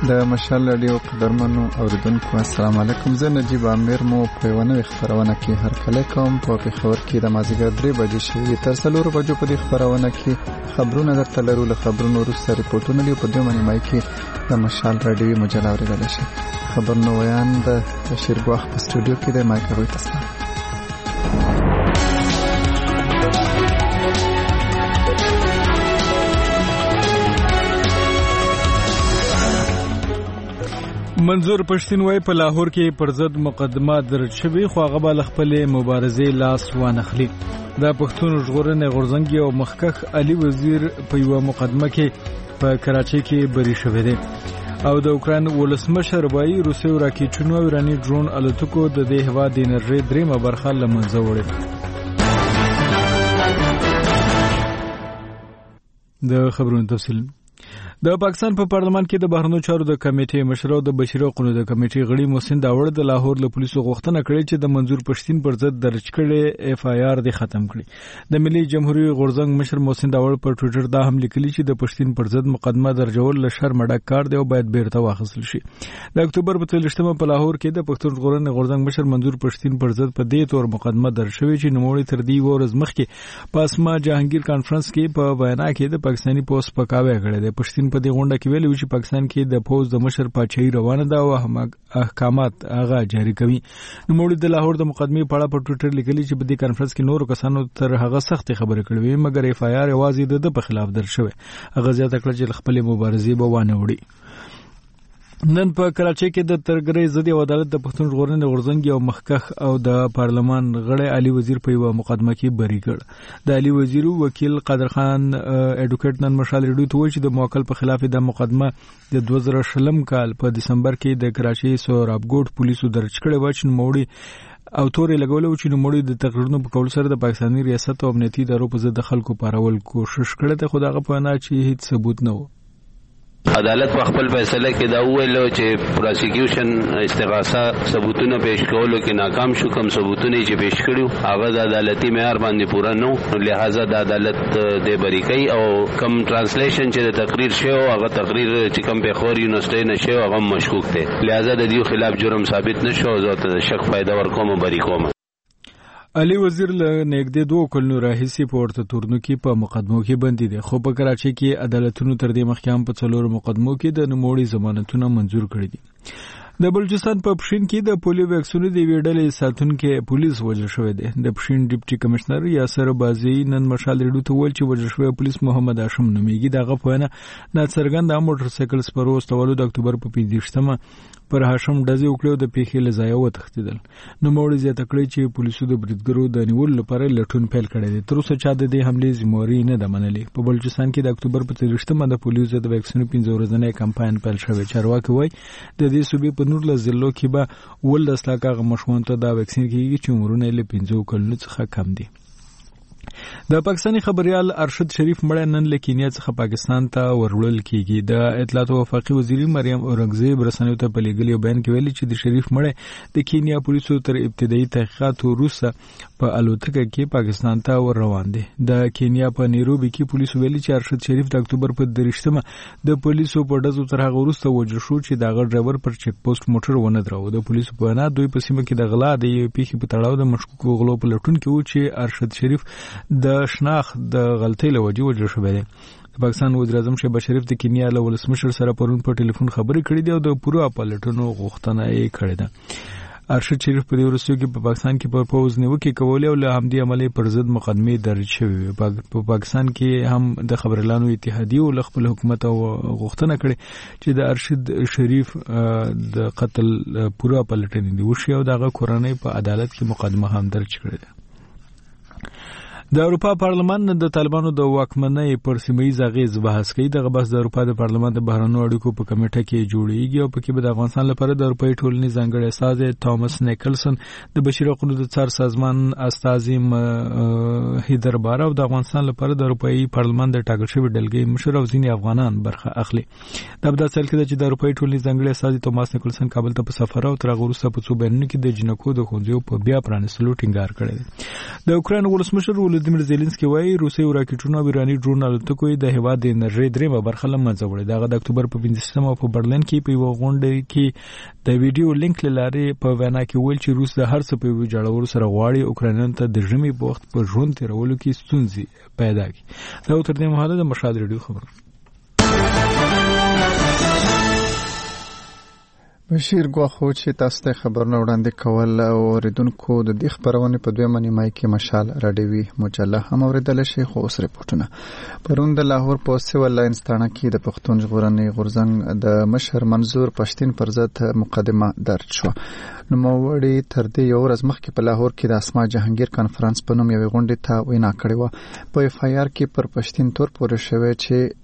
د مشال رادیو قدرمنو اوریدونکو السلام علیکم. زه نجیب امیر مو په یو نوې خبرونه کې هرکلی کوم. په خبر کې د مازیګر 3 بجې شوي تر 4 بجو په دې خبرونه کې خبرونه درته لرو. له خبرونو وروسته ریپورټونه لرو. په دې معنی کې د مشال رادیو مجله اوریدل شي. خبرونه ویان د شیرګواخ په سټوډیو کې د مایکروویو تاسو منظور پښتين وای په لاهور کې پر ضد مقدمه درج شوی خو هغه بل خپل مبارزه لاس وانخلی. د پښتون ژغورنې غورځنګ او مخکخ علي وزیر په یو مقدمه کې په کراچۍ کې بری شوی دی او د اوکران ولسمشر وای روسي راکټونو او ایراني ډرون الوتکو د دې هوا د انرژي دریمه برخه لمنځه وړي. د خبرونو تفصیل د پاکستان په پارلمان کې د بهرنیو چارو د کمیټې مشر او د بشري حقوقو د کمیټې غړي محسن داوړ د لاهور له پولیسو غوښتنه کړې چې د منظور پښتين پر ضد درج کړي اف آی آر د ختم کړي. د ملي جمهوریت غورځنګ مشر محسن داوړ په ټوئیټر دا هم لیکلي چې د پښتين پر ضد مقدمه درجول له شرم ډک کار دی او باید بیرته واخیستل شي. د اکتوبر په 13مه په لاهور کې د پښتون ژغورنې غورځنګ مشر منظور پښتين پر ضد په دې تور مقدمه درج شوې چې نوموړي تر دې ورځ مخکې په اسما جهانگیر کانفرنس کې په وینا کې د پاکستاني پوسټ پکاوي کړی دی. پښتين په دې غونډه کې ویلي چې پاکستان کې د فوج د مشر پاچاهي روانه ده او احکامات هغه جاری کوي. نو موږ د لاهور د مقدمې په اړه په ټوئیټر لیکلي چې په دې کانفرنس کې نور کسانو تر هغه سخت خبرې کړې وي مګر اف آی آر یوازې د په خلاف درج شوی. هغه زیاته کړه چې خپل مبارزې به وانه وړي. نن په کراچۍ کې د ترګرۍ ضد عدالت د پښتون ژغورنې غورځنګ او مخکخ او د پارلمان غړی علي وزیر په یو مقدمه کې بری کړ. د علي وزیر وکیل قادر خان اډوکیټ نن مشال ریډیو ته وایي چې د موکل په خلاف د مقدمه د 2020 کال په دسمبر کې د کراچۍ سورابګوټ پولیسو درج کړې و چې نوموړي او تورې لګولو چې نوموړي د تقریرونو په کول سره د پاکستاني ریاست او امنیتي ادارو په ضد خلکو پارول کوشش کړې ده خو دغه په نه چې هیڅ ثبوت نه و. عدالت په خپل فیصله کې دا ویلو چې پروسیکیوشن استغاثه ثبوتونه پیش کولو کې ناکام شو. کوم ثبوتونه چې پیش کړو هغه د عدالتي معیار باندې پوره نه، لہذا د عدالت د بری کوي او کوم ترانسلیشن چې د تقریر شوی هغه تقریر چې کوم په خور یونیورسيټي نشو هغه مشکوک دی. لہذا د دې خلاف جرم ثابت نشو او ته شک پیدا ورکوم بری کوم. علي وزیر له نږدې 2 کلونو راهیسې په ورته تورنو کې په مقدمو کې بندي دي خو په کراچۍ کې عدالتونو تر دې مخکې هم په 4 مقدمو کې د نوموړي ضمانتونه منظور کړي دي. د بلوچستان په پښین کې د پولیو ویکسینو د ویډلې ساتونکو پولیس وژل شوی دی. د پښین ډیپټي کمشنر یاسر بازي نن مشال ریډیو ته ویل چې وژل شوی پولیس محمد هاشم نومیږي. دغه په نه څرګند موټر سایکل سپرو استولو د اکتوبر په 15مه پر هاشم ډزې وکړو د پیښې له ځایه وتښتیدل. نو موږ زیاته کړی چې پولیسو د بریدګرو د نیولو لپاره لټون پیل کړی دی. تر اوسه چا د دې حملې ذمہواری نه ده منلې. په بلوچستان کې د اکتوبر په 13مه د پولیسو ضد ویکسینو 15 ورځنی کمپاین پیل شوی. چارواکي وایي د دې صوبې په 19 ضلعو کې به 10 لکه مشمون ته دا ویکسین کیږي چې عمرونه له 15 کلونو څخه کم دي. د پاکستاني خبريال ارشد شریف مړ نن له کینیا څخه پاکستان ته ورول کیږي. د اطلاعات او وفاقي وزیر مریم اورنګزیب رسنیو ته په لګلي بیان کې ویلي چې د شریف مړ د کینیا پولیسو تر ابتدایي تحقیقات وروسته په الوتکه کې پاکستان ته ور روان دي. د کینیا په نیروبي کې پولیسو ویلي چې ارشد شریف د اکتوبر په 13مه د پولیسو په ډزو تر هغه وروسته وژل شو چې دغه ډرایور پر چیک پوسټ موټر ونه درو. د پولیسو په وینا دوی په سیمه کې د غلا د پیښې په تړاو د مشکوک غلو په لټون کې و چې ارشد شریف د شناخت د غلطۍ له وجې وژل شوی دی. د پاکستان وزیر اعظم شهباز شریف د کینیا له ولسمشر سره پرون په ټلیفون خبرې کړې دي او د پوره پلټونو غوښتنه یې کړې ده. ارشد شریف په دې وروستیو کې په پاکستان کې پر پوز نیوکې کولې او له همدې عملې پر ضد مقدمې درج شوې. په پاکستان کې هم د خبريالانو اتحادیه او خپل حکومت او غوښتنه کړې چې د ارشد شریف د قتل پوره پلټنې دی وشي او دغه کورنۍ په عدالت کې مقدمه هم درج کړې ده. د اروپا پارلمان د طالبانو د واکمنۍ پر سیمه‌ییز اغېز بحث کوي. دغه بحث د اروپا د پارلمان د بهرنیو اړیکو په کمیټه کې جوړیږي او پکې به د افغانستان لپاره د اروپאי ټولنې ځانګړی استازی توماس نیکلسن د بشري حقوقو د څار سازمان استازي هیدر بار او د افغانستان لپاره د اروپאי پارلمان د ټاکل شوی ډلګۍ مشر او ځینې افغانان برخه اخلي. دا په داسې حال کې چې د اروپאי ټولنې ځانګړی استازي توماس نیکلسن کابل ته په سفر او تر هغه وروسته په څو بیانونو کې د جنکو د ښوونځیو په بیا پرانیستلو ټینګار کړی دی. د اوکراین ولسمشر ولودیمیر زيلنسکي وایي روسي راکټونو او ایراني ډرون الوتکو د هیواد د انرژي درېمه برخه له منځه وړې. دغه د اکتوبر په 15مه په برلین کې په یو غونډه کې د ویډیو لینک لارې په وینا کې ویل چې روس د هر څه په جوړولو سره غواړي اوکرانیانو ته د ژمي په وخت په ژوند تیرولو کې ستونزې پیدا کړي. دا تر دې مهاله د مشهد ریډیو خبر. بشیر غواخو چې تاسو ته خبرونه وړاندې کول او اوریدونکو د دې خبرونه په دویمه نیمه کې مشال راډیوي مجله هم اوریدل شي. خو اوس ریپورتونه پرون د لاهور په سیول لاین ستانه کې د پښتون ژغورنې غورځنګ د مشر منظور پښتين پر ضد مقدمه درج شو. نو موړي تر دې یو ورځ مخکې په لاهور کې د اسما جهانگیر کانفرنس په نوم یو غونډه ته وینا کړې و. په اف آی آر کې پر پښتين تور پورې شوی چې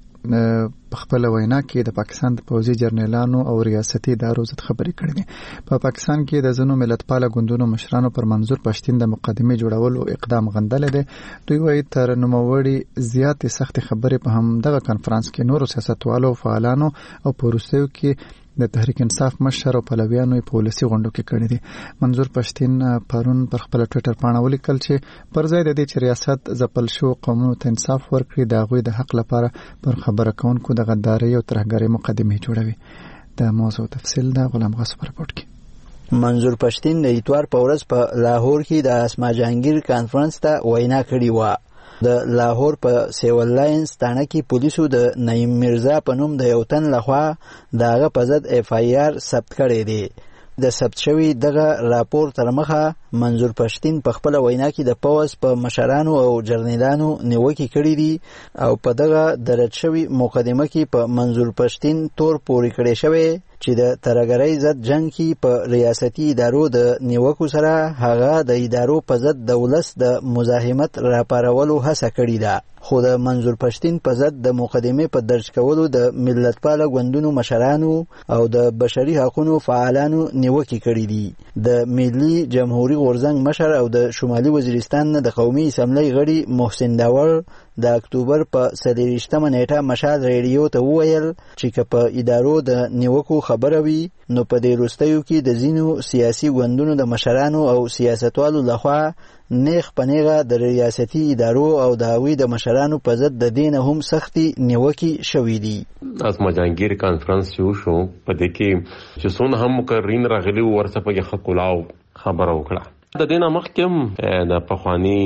په خپل وینا کې د پاکستان د پوځي جرنیلانو او ریاستي ادارو ضد خبرې کړې دي. په پاکستان کې د ځینو ملتپاله ګوندونو مشرانو پر منظور پښتين د مقدمه جوړولو اقدام غندل دي. دوی وايي تر نوموړي زیاتې سخت خبرې په هم دغه کانفرنس کې نورو سیاستوالو فعالانو او پروسیو کې د تحریک انصاف مشر او پلویانو په ولسی غونډو کې کړی دي. منظور پښتين پرون پر خپل ټوئیټر باندې ولیکل چې پر ځای د دې چې ریاست ځپل شو قومونو ته انصاف ورکړي د غوي د حق لپاره پر خبره کوونکو د غداري او ترهګرۍ مقدمه جوړوي. د موضوع تفصیل د غلام غصب رپورت کې. منظور پښتين د اتوار په ورځ په لاهور کې د اسما جهانگیر کانفرنس ته وینا کړې و. د لاهور په سیول لاین ستانه کې پولیسو د نعیم مرزا په نوم د یو تن لخوا دغه په ضد اف آی آر ثبت کړی دی. د ثبت شوی دغه راپور تر مخه منظور پښتين په خپل وینا کې د پوز په مشرانو او جرنیلانو نیوکې کړې دي او په دغه درج شوی مقدمه کې په منظور پښتين تور پورې کړی شوی چې د ترهګرۍ ضد جنگ کې په ریاستي ادارو د نیوکو سره هغه د ادارو په ضد د ولس د مزاحمت راپارولو هڅه کړې ده. خو د منظور پښتين په ضد د مقدمه په درج کولو د ملتپاله ګوندونو مشرانو او د بشري حقوقو فعالانو نیوکې کړې دي. د ملي جمهوریت غورځنګ مشر او د شمالي وزیرستان د قومي اسمبلی غړي محسن داور د اکتوبر په 23مه نیټه مشهد ریډیو ته وویل چې په ادارو د نیوکو خبره وي نو په دې وروستیو کې د ځینو سیاسي ګوندونو د مشرانو او سیاستوالو لخوا نیغ پنیغه د ریاستي ادارو او د هغوی د مشرانو په ضد د دین هم سختي نیوکې شوې دي. اسما جهانگیر کانفرنس شو په دې کې چې څونه هم مقررین راغلي ورڅ په حق کلاو خبره وکړه. د دینه مخکې د پخوانی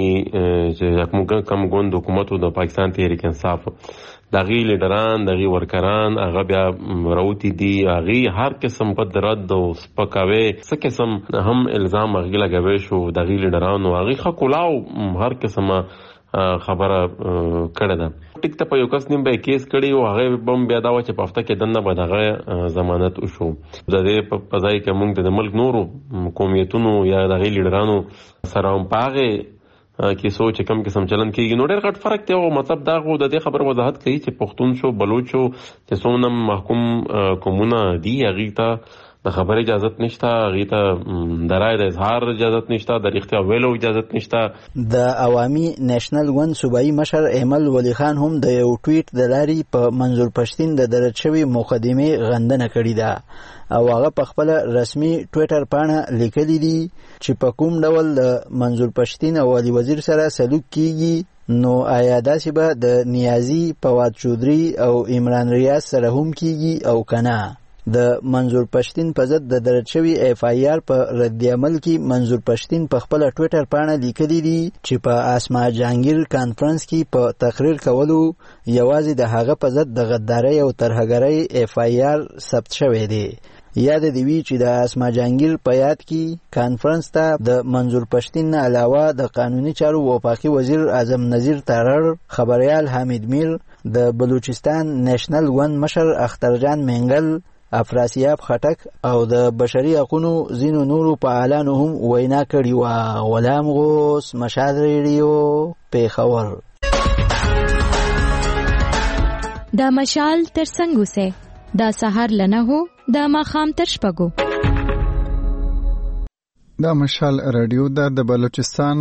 چې کوم ګوند حکومت د پاکستان تحریک انصاف دغه لیډران دغه ورکران هغه بیا راوتی دي هغه هر قسم په رد او سپکاوي څه قسم هم الزام هغه لګوي شو دغه لیډرانو هغه خکولاو هر قسمه خبره کړه ده. ټیک ته په یو کس نیم به کیس کړي او هغه بم بیا دا و چې په هفته کې دنه به دغه ضمانت وشو. د دې په ځای کې موږ د ملک نورو قومیتونو یا دغه لیډرانو سره هم پاغه کې سوچ کم قسم چلن کېږي. نو ډېر غټ فرق دی او مطلب دا غو د دې خبر وضاحت کوي چې پښتون شو بلوچ شو چې څونه محکوم کومونه دی هغه ته د خبرې اجازه نشته هغه ته د رائے د اظهار اجازه نشته د اختیار ویلو اجازه نشته. د عوامي نېشنل ګوند صوبایي مشر ایمل ولی خان هم د یو ټویټ د لارې په منظور پښتين د درج شوی مقدمه غندنه کړې ده او هغه په خپل رسمي ټویټر باندې لیکلي دي چې په کوم ډول د منظور پښتين او علي وزیر سره سلوک کیږي نو آیا داسې به د نیازي فواد چودري او عمران ریاض سره هم کیږي او کنه. د منظور پښتين په ضد د درج شوی اف آی آر په رد عمل کې منظور پښتين په خپل ټویټر باندې لیکلي دي چې په اسما جهانگیر کانفرنس کې په تقریر کولو یوازې د هغه په ضد د غدارۍ او ترهګرۍ اف آی آر ثبت شوی دی. یاد دی وی چې د اسما جهانگیر په یاد کې کانفرنس ته د منظور پښتين نه علاوه د قانوني چارو وفاقي وزیر اعظم نذیر تارړ، خبريال حامد میر، د بلوچستان نېشنل ګوند مشر اخترجان منګل، افراسیاب خټک او د بشري حقوقو زینو نورو فعالانو هم وینا کړې و. غلام غوث، مشهد ریډیو، پیښور. دا مشال تر څنګه سه دا سحر لنه هو دا ماخام تر شپږو. دا مشال رادیو د بلوچستان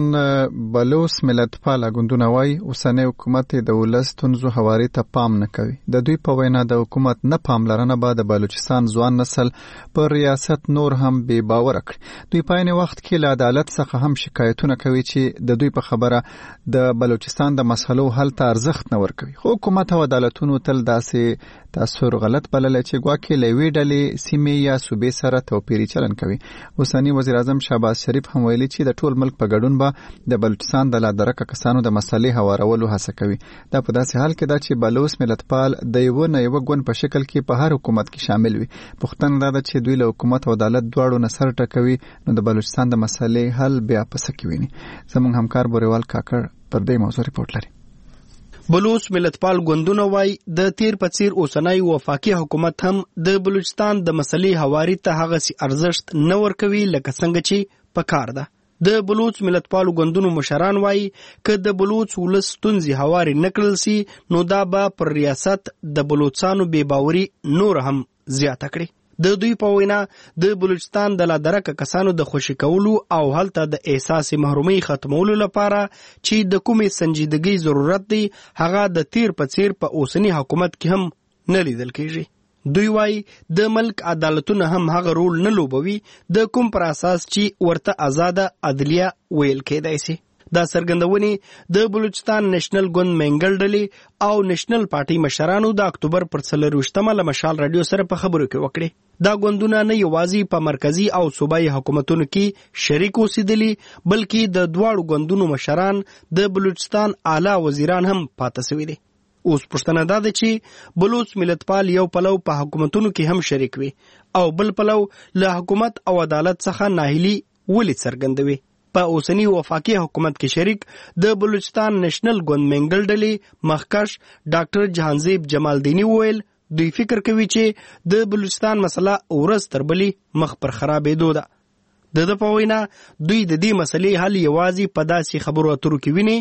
بلوچ ملت پاله ګوندونه وای اوسنۍ حکومت د ولس تنزو حواري ته پام نه کوي. د دوی په وینا د حکومت نه پاملرنه به د بلوچستان ځوان نسل پر ریاست نور هم بے باور کړي. دوی په عین وخت کې له عدالت څخه هم شکایتونه کوي چې د دوی په خبره د بلوچستان د مسلو حل ته ارزښت نه ورکوي. خو حکومت او عدالتونو تل داسې تاثیر غلط بلل چې ګواکې لوي ډلې سیمې یا صوبې سره توپیري چلن کوي. اوسنی وزیر اعظم شهباز شریف هم ویلي چې د ټول ملک په ګډون به د بلوچستان د لادرکه کسانو د مسلې هوارولو هڅه کوي. دا په داسې حال کې ده چې بلوچ ملتپال د یو نه یو ګوند په شکل کې په هر حکومت کې شامل وي. پښتنه دا ده چې دوی له حکومت او عدالت دواړو نه سر ټکوي نو د بلوچستان د مسلې حل بیا په څه کې ویني. زموږ همکار بوریوال کاکړ پر دې موضوع ریپورت لري. بلوچ ملتپال ګوندونه وای د تیر په څیر اوسنۍ وفاقي حکومت هم د بلوچستان د مسلې هواري ته هغه سي ارزښت نه ورکوي لکه څنګه چې پکار ده. د بلوچ ملتپال ګوندونو مشران وای ک د بلوچ ولس تونزي هواري نکړل سي نو دا به پر ریاست د بلوچستانو بے باوري نور هم زیاته کړي. د دوی په وینا د بلوچستان د لادرکه کسانو د خوشی کولو او هلته د احساس محرومي ختمولو لپاره چې د کومې سنجیدګۍ ضرورت دی هغه د تیر په څیر په اوسنی حکومت کې هم نه لیدل کیږي. دوی وای د ملک عدالتونه هم هغه رول نه لوبوي د کوم پر اساس چې ورته آزاده عدلیه ویل کېدای شي. دا سرګندونې د بلوچستان نېشنل ګوند منګل ډلې او نېشنل پارټي مشرانو د اکتوبر پر 24 له مشال رادیو سره په خبرو کې وکړي. دا ګوندونه نه یوازې په مرکزی او صوبایي حکومتونو کې شریک اوسېدلي بلکې د دواړو ګوندونو مشران د بلوچستان اعلی وزیران هم پاتې شوي دي. اوس پوښتنه دا ده چې بلوچ ملتپال یو پلو په حکومتونو کې هم شریک وي او بل پلو له حکومت او عدالت څخه ناهیلي ولې څرګندوي. په اوسنی وفاقي حکومت کې شریک د بلوچستان نېشنل ګوند منګل ډلې مخکش ډاکټر جهانزیب جمالدینی ویل دوی فکر کوي چې د بلوچستان مسله ورځ تر بلې مخ پر خرابېدو ده. د په وینا دوی د دې مسلې حل یوازې په داسې خبرو اترو کې ویني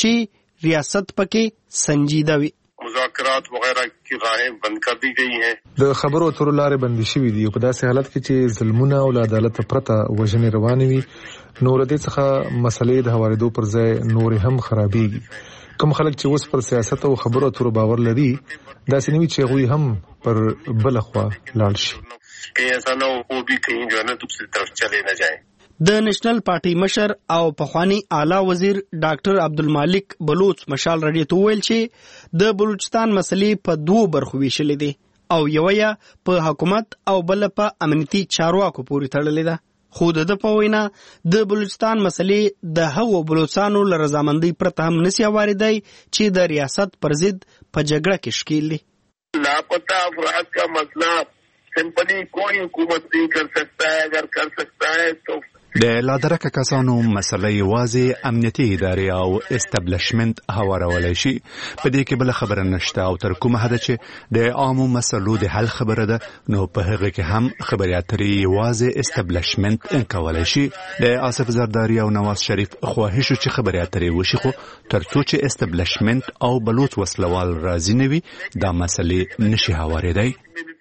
چې ریاست پکې سنجیده وي. مذاکرات وغیرہ کی راہیں بند کر دی گئی ہیں. د خبرو اترو لارې بندي شوې دي په داسې حالت کې چې ظلمونه او عدالت پرته وژنې روانې وي. نور دې څخه مسلې د هوارېدو پر ځای نور هم خرابېږي. کوم خلک چې اوس پر سیاست او خبرو اترو باور لري داسې نه وي چې هغوی هم پر بل خوا لاړ شي. کہیں ایسا نہ ہو وہ بھی کہیں جو ہے نا دوسری طرف چلے نہ جائیں. د نېشنل پارټي مشر او پخوانی اعلی وزیر ډاکټر عبدالمالک بلوچ مشال رادیو ته ویل چې د بلوچستان مسلې په دوه برخو ویشلې دي او یو یې په حکومت او بل په امنیتي چارواکو پورې تړلې ده. خو د په وینا د بلوچستان مسلې د هغو بلوچستانو له رضامندۍ پرته هم نشي واردای چې د ریاست پر ضد په جګړه کې شکیل دي. لاپتہ افراد کا مسئلہ سمپلی کوئی حکومت نہیں کر سکتا ہے. اگر کر سکتا ہے تو د لادرکه کسانو مسله یوازې امنیتي ادارې او استابلیشمنت هوارولای شي. په دې کې بل خبره نشته او تر کومه حد چې د عامو مسلو د حل خبره ده نو په هغه کې هم خبري اترې یوازې استابلیشمنت انکولای شي. د آصف زرداری او نواز شریف خواهش چې خبري اترې وشي خو تر څو چې استابلیشمنت او بلوچ وسلوال راضي نه وي دا مسلې نشي هوارېدای.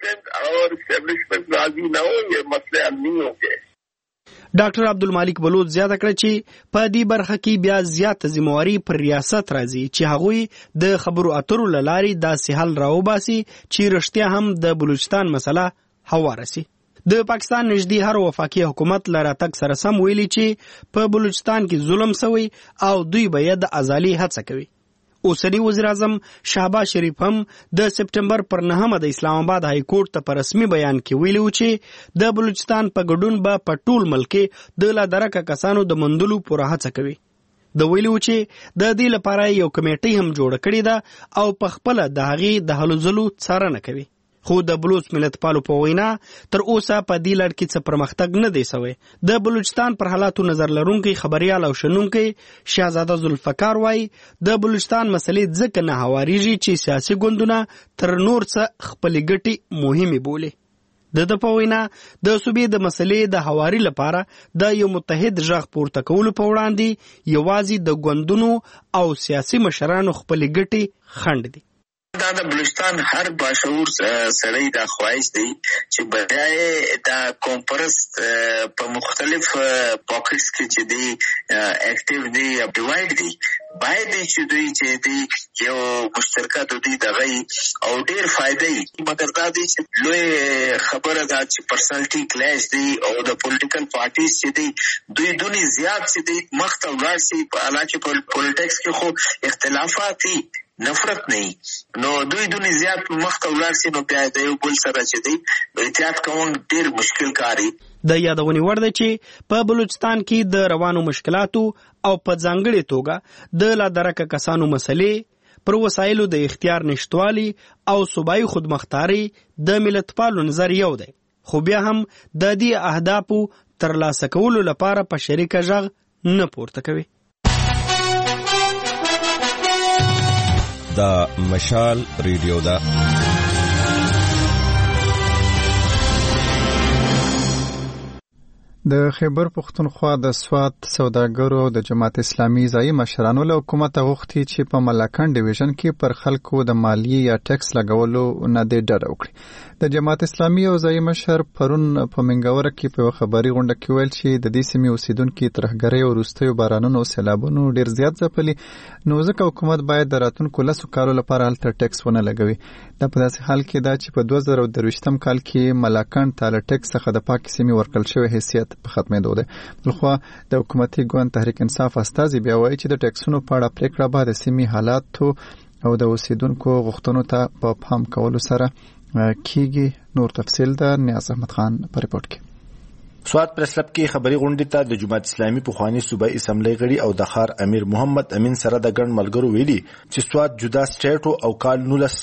اور اسټابلیشمنت راضي نه وي یې مسله امني وي. ډاکټر عبدالمالک بلوچ زیاته کړه چې په دې برخه کې بیا زیاته ذمہواری پر ریاست راځي چې هغوی د خبرو اترو له لارې داسې حل راوباسي چې رښتیا هم د بلوچستان مسله هواره سي. د پاکستان نږدې هر وفاقي حکومت له راتګ سره سم ویلي چې په بلوچستان کې ظلم سوی او دوی به یې د ازالي هڅه کوي. اوسنی وزیر اعظم شهباز شریف هم د سپټمبر پر 9 د اسلام آباد های کورټ ته په رسمي بیان کې ویلي و چې د بلوچستان په ګډون به په ټول ملک د لادرکه کسانو د مندلو پوره هڅه کوي. د ویلي و چې د دې لپاره یو کمیټي هم جوړه کړې ده او په خپل د هغې د هلو ځلو څارنه کوي. خو د بلوچ ملتپالو په وینا تر اوسه په دې لړ کې څه پرمختګ نه دی سوی. د بلوچستان پر حالاتو نظر لرونکي خبريال او شنونکي شهزاده ذوالفقار وای د بلوچستان مسلې ځکه نه هواريږي چې سیاسي ګوندونه تر نور څه خپل ګټي مهمه بولي. د په وینا د صوبې د مسلې د هواري لپاره د یو متحد ژغ پورته کولو په وړاندې یوازې د ګوندونو او سیاسي مشرانو خپل ګټي خند دي. دا د بلوچستان هر باشعور سړی دا خواهش دی چې بجای دا کانفرنس په مختلف پاکټس کې چې دی اکټیو دی یا ډیوایډ دی باید چې دوی چې دی یو مشترکات دی دغه او ډیر فائدې مګر دا دی چې لوی خبره ده چې پرسنالټي کلیش دی او د پولیټیکل پارټیز چې دی دوی دونی زیات چې دی مخته ولاړ شي په علاقه پولیټکس کې خو اختلافات دي نفرت نه نو دوی دونی زیات مخته ولاړ شي نو بیا د یو بل سره چې دی احتیاط کوم ډیر مشکل کاری د یادونې وړ دی چې په بلوچستان کې د روانو مشکلاتو او په ځانګړې توګه د لادرکه کسانو مسلې پر وسایلو د اختیار نشټوالي او صوبایي خودمختاري د ملتپالو نظر یو دی خو بیا هم د دې اهدافو ترلاسه کولو لپاره په شریکه غږ نه پورته کوي. دا مشال ریډیو دا د خیبر پختونخوا د سوات سوداګرو د جماعت اسلامي ځایي مشرانو له حکومت غوښتي چې په ملاکنډ ډیویژن کې پر خلکو د مالیې یا ټیکس لګولو نه د ډډه وکړي. د جماعت اسلامي او ځایي مشر پرون په منګوره کې په خبري غونډه کې ویل چې د دې سیمې اوسیدونکو ترهګرۍ او وروستیو بارانونو او سیلابونو ډیر زیات ځپلي نو ځکه حکومت باید د راتلونکو 10 کالو لپاره هلته ټیکس ونه لګوي. دا په داسې حال کې ده چې په 2023 کال کې ملاکنډ ته له ټیکس څخه د پاک سیمې ورکړل شوی حیثیت په ختمېدو ده. بلخوا د حکومتي ګوند تحریک انصاف استازي بیا وایي چې د ټیکسونو په اړه پریکړه به د سیمې حالاتو او د اوسیدونکو غوښتنو ته په پام کولو سره کیږي. نور تفصیل ده نیاز احمد خان په ریپورت کې. سوات پریس کلب کې خبري غونډې ته د جماعت اسلامي پخوانی صوبایي اسمبلی غړي او د ښار امیر محمد امین سره د ګڼ ملګرو ویلي چې سوات جدا سټیټ او کال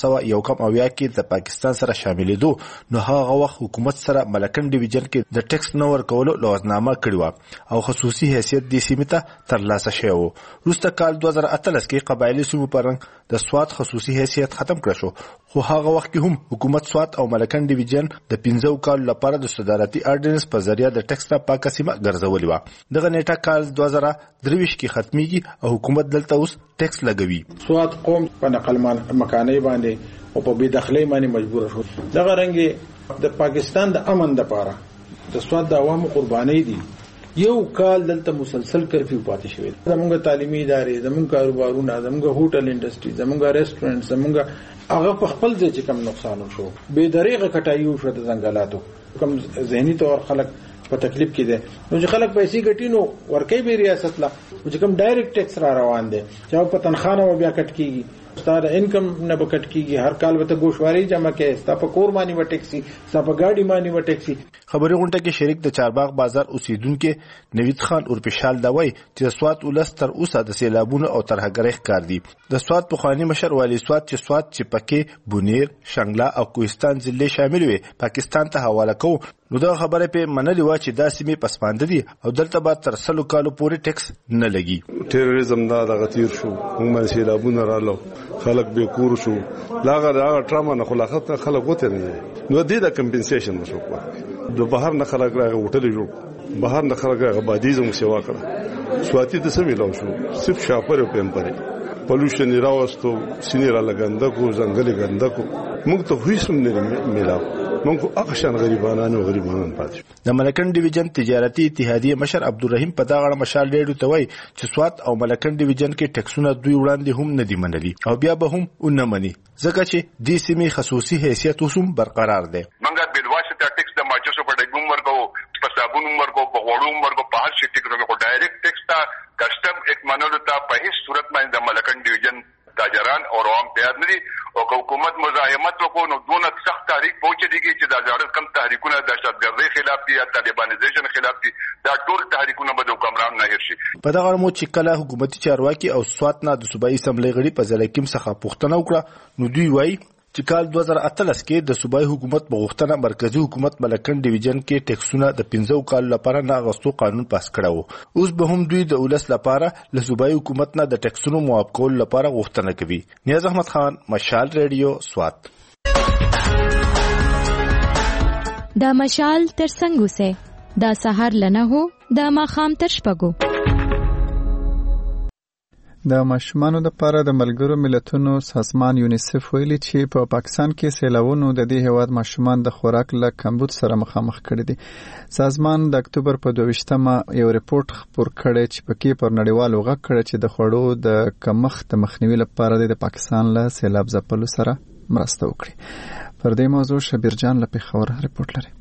1991 کې د پاکستان سره شاملېدو نو هغه وخت حکومت سره ملکن ډیویژن کې د ټیکس نه ورکولو لوازنامه کړې و او خصوصي حیثیت د سیمې ته ترلاسه شوی و. وروسته کال 2018 کې قبایلی سیمو پرنګ د سوات خصوصي حیثیت ختم کړ شو خو هغه وخت کې هم حکومت سوات او ملکن ډیویژن د 15 کال لپاره د صدارتي اورډیننس په ذریعہ د ټیکس ته پاکه سیمه ګرځولې و. دغه نیټه کال 2023 کې ختميږي او حکومت دلته اوس ټیکس لګوي. سوات قوم په نقل مکانې باندې او په بې دخلۍ باندې مجبور شو. دغه رنګ د پاکستان د امن لپاره د سوات د عوامو قرباني دي. یو کال دلته مسلسل کرفیو پاتې شوی. زموږ تعلیمي ادارې، زموږ کاروبارونه، زموږ هوټل انډستری، زموږ ریسټورانټ، زموږ هغه په خپل ځای چې کم نقصان شو. بې دریغه کټایو شو د ځنګلاتو. کم ذهني تور خلک په تکلیف کې دي. نو چې خلک پیسې ګټي نو ورکې به ریاست لا چې کوم ډایرکټ ټیکس را روان دي چې په تنخواه و بیا کټ کیږي ستاره انکم نه بکټ کیږي. هر کال به ته ګوشواري جمع کې ستا په کور باندې و ټیکسي ستا په ګاډي باندې و ټیکسي. خبري غونډه کې شریک د چارباغ بازار اوسیدونکو نوید خان اورپیشال دا وایي چې سوات ولس تر اوسه د سیلابونو او ترهګرۍ ښکار دي. د سوات پخوانی مشر والی سوات چې پکې بونیر، شنګلا او کوهستان ضلع شامل وي پاکستان ته حواله کوي نو دا خبره په منلې و چې دا سیمې پسپاند دي او دلته به تر 100 کالو پورې ټیکس نه لګي. ټیرریزم دا غتیر شو موږ سیلابونه رالو خلک به کور شو لاغه ټراما نه خلاصت خلک وته نه نو دې دا کمپنسیشن وشو. د بهر نه خلک راغ هوټل جوړ بهر نه خلک راغ بادیزم سیوا کړه. سواتی ته سمې لاو شو صرف شاپر او پمپره پولوشن راوستو سینیرا لګنده کو ځنګل ګنده کو موږ ته هیڅ نه ملاو موږ اخشن غریبانو پاتې. د ملکن ډیویژن تجارتي اتحادیه مشر عبدالرحیم په دغه مشال ډیرو ته وای چې سوات او ملکن ډیویژن کې ټیکسونه دوی وړاندې هم نه دی منلي او بیا به هم ونه مني ځکه چې د سیمې خصوصي حیثیت اوسم برقرار دی. موږ به واسطه ټیکس د ماچو په ډګوم ورکو په صابون ورکو په غوړو ورکو په هر شي ټیکس ورکو ډایرکټ ټیکس تا کسٹم ایک منلو ته په هیڅ صورت باندې د ملکن ډیویژن تاجران او عوام تیار نه دي او حکومت مزاحمت وکړو نو دونه سخت تحریک پوهچې دي چې دا ځاړه کم تحریکونه د دهشتګردۍ خلاف دي یا طالبانیزیشن خلاف دي دا ټول تحریکونه به د حکمران نه هیر شي. په دغه مو چې کله حکومتي چارواکي او سوات نه د صوبایي اسمبلی غړي په ځل کې څخه پوښتنه وکړه نو دوی وایي چې کال 2018 کې د صوبایي حکومت په غوښتنه مرکزی حکومت ملکن ډیویژن کې ټیکسونه د 15 کال لپاره نه غوښتو قانون پاس کړو. اوس به هم دوی د ولس لپاره له صوبایي حکومت نه د ټیکسونو معاف کول لپاره غوښتنه کوي. نیاز احمد خان مشال ریډیو سوات. دا مشال تر څنګه سه دا سحر لنه هو دا ماخام تر شپګو. د ماشومانو لپاره د ملګرو ملتونو سازمان یونیسف ویلي چې په پاکستان کې سیلاوونو د دې هیواد ماشومان د خوراک له کمبود سره مخامخ کړي دي. سازمان د اکتوبر په 22مه یو ریپورت خپور کړی چې پکې پر نړیوالو غږ کړی چې د خوړو د کمښت د مخنیوي لپاره د پاکستان له سیلاب ځپلو سره مرسته وکړي. پر دې موضوع شبیر جان له پیښور ریپورت لري.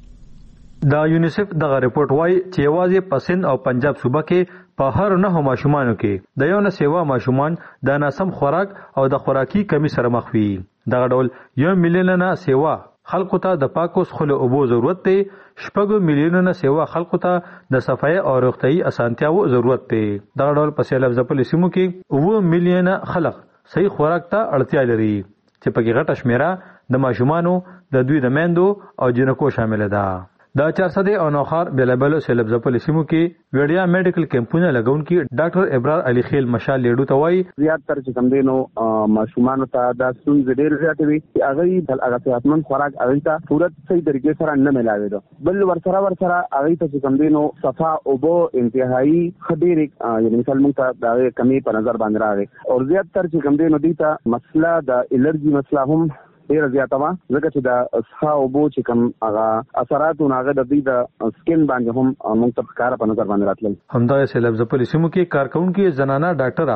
دا یونیسف دغه ریپورت وایي چې یوازې په سند او پنجاب صوبه کې په هر 9 ماشومانو کې د یو نه سیوا ماشومان د ناسم خوراک او د خوراکي کمی سره مخ وي. دغه ډول 1 میلیون نه سیوا خلکو ته د پاکو څښلو اوبو ضرورت دی. 6 میلیون نه سیوا خلکو ته د صفایي او روغتيایي اسانتیاو ضرورت دی. دغه ډول په سیلاب ځپلو سیمو کې 9 میلیون خلک صحیح خوراک ته اړتیا لري چې پکې غټه شمیره د ماشومانو د دوی د میندو او جنکو شامل ده. دا 400 او نوخار بلبلو سیلاب ځپلو سیمو کې وړیا میډیکل کیمپونه لګونکي ډاکټر ابرار علي خیل مشال لیډو ته وایي زیات تر چې کوم دینو ماشومان ته دا ستونزې ډېر زیات وي چې هغه صحتمند خوراک هغه ته پوره صحیح طریقې سره نه ملاوي دي. بل ورسره هغه ته چې کوم دینو صفا اوبو انتهایی خډيري یعنی مثال موږ ته دا کمی په نظر باندې راغی او زیات تر چې کوم دینو دي ته مسله د الرجی مسله هم ډیر زیاته وا ځکه چې د صحه او بو چې کوم هغه اثرات او هغه د دې د سکین باندې هم موږ ته کار په نظر باندې راتلل. همدا سیلاب ځپلو سیمو کې کارکونکو زنانه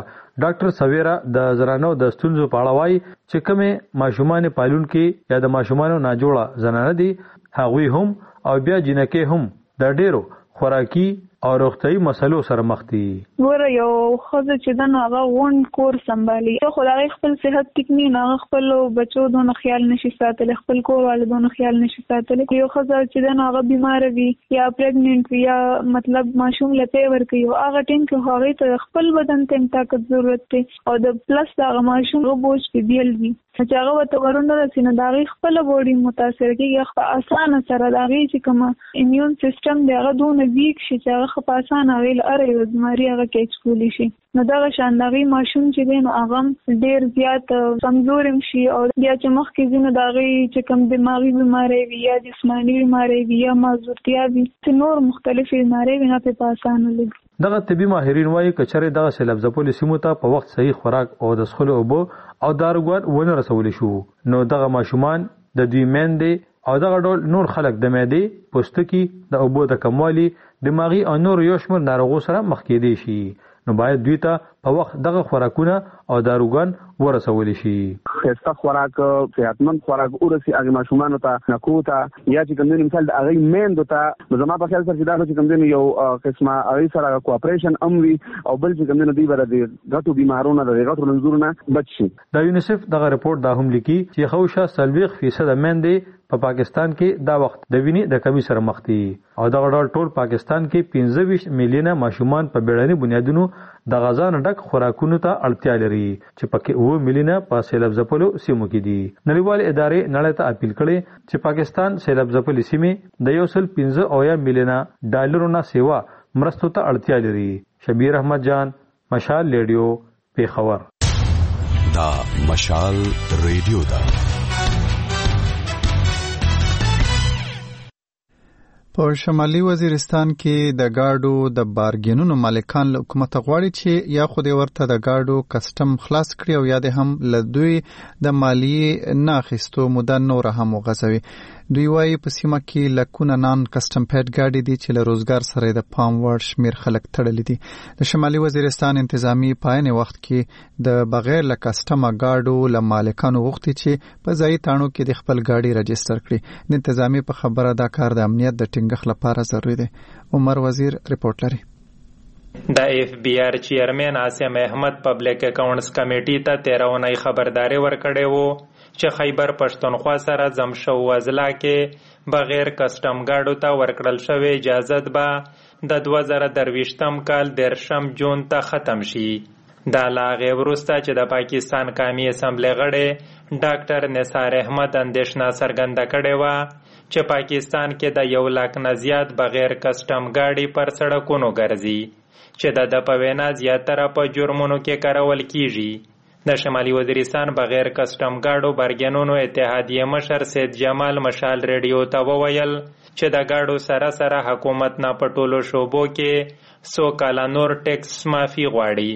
ډاکټر سویرا د زرانو د ستونزو په اړه وایي چې کومه ماشومان پالون کې یا د ماشومانو ناجوړه زنانه دي هغوی هم او بیا جنکه هم د ډیرو خوراکي او روغتيایي مسلو سره مخ دي. ور یو خزه چې دنه هغه وون کور سمبالي خدای خپل صحت ټیکنی نه خپل بچو دونه خیال نشي ساتل خپل کور والدونو خیال نشي ساتل. یو خزه چې دنه هغه بیمار وي یا پریګننټ وي یا مطلب ماشوم لته ورکي او هغه ټیم کې هغه ته خپل بدن ته طاقت ضرورت دی او د پلس هغه ماشوم بوج په بیل وي چې هغه وته ورونه رسینه دا غي خپل بوډي متاثر کیږي خو اسانه سره دا غي چې کوم ایمیون سیستم دی هغه دونه ویک شي چې هغه په اسانه ویل اره یو بیماری هغه کېچ کولی شي. نو دا شانداري ماشوم چې دین هغه ډیر زیات کمزورم شي او بیا چې مخکې زینه دا غي چې کوم دماغي بیماری وي یا جسمانی بیماری وي یا معذورتیا وي چې نور مختلفې بیماری وي نه په اسانه لګي. دغه طبي ماهرین وایي کچره دغه سیلاب ځپلو سیمو ته په وخت صحیح خوراک او د څښلو اوبو او داروګان ونه رسول شو نو دغه ماشومان د دوی میندې او دغه ډول نور خلک د معدې پوستکي د اوبو د کموالي دماغي او نور یو شمېر ناروغو سره مخ کېدی شي. نو باید دوی ته په وخت دغه خوراکونه او داروګان ورسول شي. ښه خوراک صحتمند خوراک ورسي هغه ماشومان ته نکو ته یا چې کوم مثال د هغه میندو ته زما په خیال سره چې دا چې کوم یو قسمه هغه سره کوآپریشن اموي او بل چې کوم دی بر د غټو بیمارونو د غټو منظورونه بچ شي. د یونیسف دغه ریپورت دا هم لیکي چې خوشا 40% میندې په پاکستان کې دا وخت د وینې د کمی سره مخ دي او دغه ټول پاکستان کې 25 میلیونه ماشومان په بیړني بنیادونو د غذا نه ډک خوراکونو ته اړتیا لري چې پکې 9 میلیونه په سیلاب ځپلو سیمو کې دي. نړیوال ادارې نړۍ ته اپیل کړي چې پاکستان سیلاب ځپلې سیمې د 1.15 میلیونه ډالرو نه سیوا مرستو ته اړتیا لري. شبیر احمد جان مشال ریډیو پیښور. دا مشال ریډیو دا په شمالي وزیرستان کې د گاډو د بارګینونو مالکان له حکومت غواړي چې یا خو دې ورته د گاډو کسټم خلاص کړي او یا د هم له دوی د مالیې نه اخیستو موده نور هم وغځوي. دوی وايي په سیمه کې لکونه نان کسټم پیډ گاډي دي چې له روزګار سره د پام وړ شمیر خلک تړلي دي. د شمالي وزیرستان انتظامی پاین وخت کې د بغیر له کسټمه گاډو له مالکانو غوښتي چې په ځای تانو کې د خپل گاډي رجستر کړي. د انتظامی په خبره دا کار د امنیت د ټینګښت لپاره ضروري دی. عمر وزیر ریپورت لري. د اف بی آر چیرمن عاصم احمد پبلک اکاونټس کمیټې ته 13 اونۍ خبرداري ورکړې وو چې خیبر پښتونخوا سره زمشو وزلا کې بغیر کسټم گاډو ته ورکړل شوی اجازه به د 2023م کال 10 جون ته ختم شي. دا لاغه ورسته چې د پاکستان قومي اسمبلی غړي ډاکټر نثار احمد اندیشنه څرګنده کړې وه چې پاکستان کې د 1 لک نه زیات بغیر کسټم گاډي پر سړکونو ګرځي چې د په وینا زیاتره په جرمونو کې کارول کیږي. د شمالي وزیرستان بغیر کسټم گاډو بارګینونو اتحادیه مشر سید جمال مشال ریډیو ته وویل چې د گاډو سره سره حکومت نه په ټولو شوبو کې 100 کاله نور ټیکس معافي غواړي.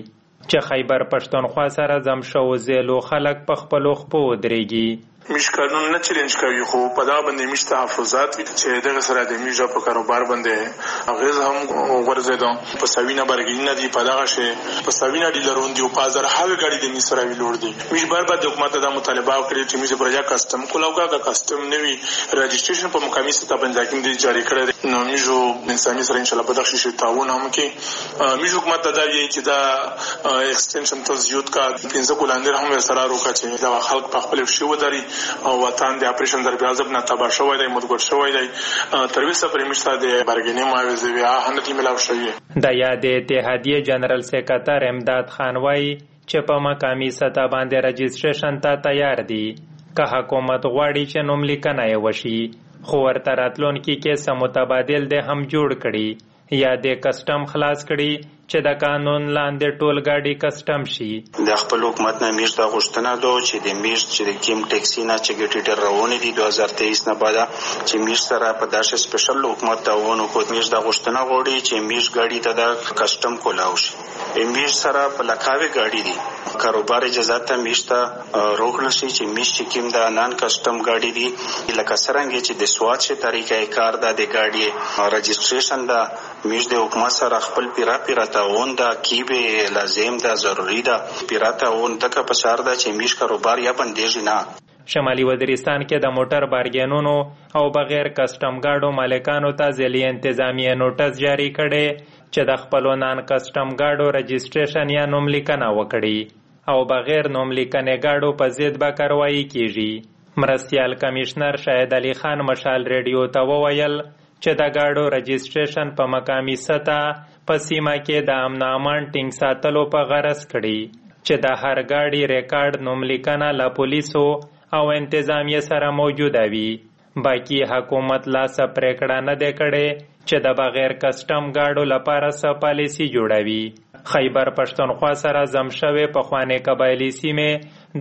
چې خیبر پښتونخوا سره زم شو زیلو خلک په خپلو خپو ودرېږي. میش قانون نه چیلنج کوي خو په دا باندې میش تحفظات وي چې دغه سره د میش په کاروبار باندې اغیز هم ورزيدو په سوینه برګینه دی په دغه شی په سوینه ډیلرون دی په هزار هغه غاډي د میش سره ویلور دی. میش بار بعد حکومت د مطالبه وکړي چې میش پروژه کسٹم کولاوګه د کسٹم نوي رجسټریشن په مقامي سطح باندې کې دی جاری کړی. نو میشو انساني سره ان شاء الله په دغه شی تعاون هم کې میش حکومت دا وی چې دا ایکستنشن ته زیات کا 15 کولندر هم سره روکا چې دا خلک په خپل شی وداري او وطن د اپریشن در بیازب نه تبا شوی دی مدګور شوی دی تر وسه پرمیشته د برګینی ماویزه بیا هنتی ملاو شوی. د یاد اتحادیه جنرال سیکریټر امداد خان وای چې په مقامی سطح باندې رجسټریشن ته تیار دي که حکومت غواړي چې نوم لیکنه وشي خو ورته راتلونکي کې سم متبادل د هم جوړ کړي یا د کسٹم خلاص کړي چې د قانون لاندې ټول ګاډي کسٹم شي. د خپل حکومت نه میش د غوښتنه دو چې د میش چې د کیم ټیکسي نه چې ګټي روانې دي 2023 نه بعد چې میش سره په داسې سپیشل حکومت تعاون کو میش د غوښتنه غوړي چې میش ګاډي ته د کسٹم کولاو شي. میش سره په لکاوي ګاډي دي کاروبار اجازه ته میش ته روک نشي چې میش کیم د نان کسٹم ګاډي دي لکه څنګه چې د سواد شي طریقې کار د ګاډي رجسټریشن دا میش د حکومت سره خپل پیرا تعاون دا کیبه لازم دا ضروری دا پیرا تعاون تک پسار دا چې میش کاروبار یا بندیږي نه. شمالي وزیرستان کې د موټر بارګینونو او بغیر کسٹم ګاډو مالکانو ته ځلي انتظامی نوټس جاری کړي چې د خپل نان کسٹم ګاډو رجسټریشن یا نوم لیکنه وکړي او بغیر نوم لیکنه ګاډو په ضد به کاروایی کیږي. مرستیال کمشنر شاهد علي خان مشال ریډیو ته وویل چې د ګاډو رجسټریشن په مقامی سطح په سیمه کې د امن امان ټینګ ساتلو په غرض کړي چې د هر ګاډي ریکارډ نوم لیکنه له پولیسو او انتظامیه سره موجوده وي. باقي حکومت لا څه پریکړه نه دی کړې چې د بغیر کسٹم ګاډو لپاره څه پالیسي جوړوي. خیبر پښتونخوا سره زم شوې پخوانۍ قبایلي سیمې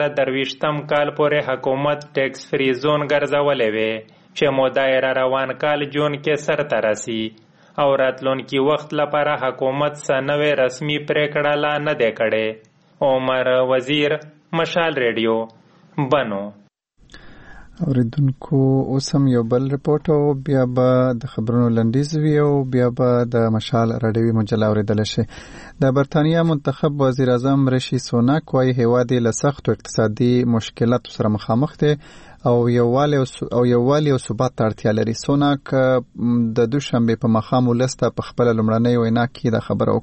2023 کال پورې حکومت ټیکس فری زون ګرځولې وې چې مدایره روان کال جون کې سرته رسي او راتلونکي وخت لپاره حکومت سنوي رسمي پریکړه لا نه دی کړې. عمر وزیر مشال ریډیو بنو. اوریدونکو اوس هم یو بل رپورټ او بیا به د خبرونو لنډیز وي او بیا به د مشال راډیوي مجله اوریدل شي. د برتانیا منتخب وزیر اعظم ریشي سوناک وايي هیواد یې له سختو اقتصادي مشکلاتو سره مخامخ دی او یووالي او ثبات ته اړتیا لري. سوناک د دوشنبه په ماښام ولسته په خپل لومړنۍ وینا کې دا خبره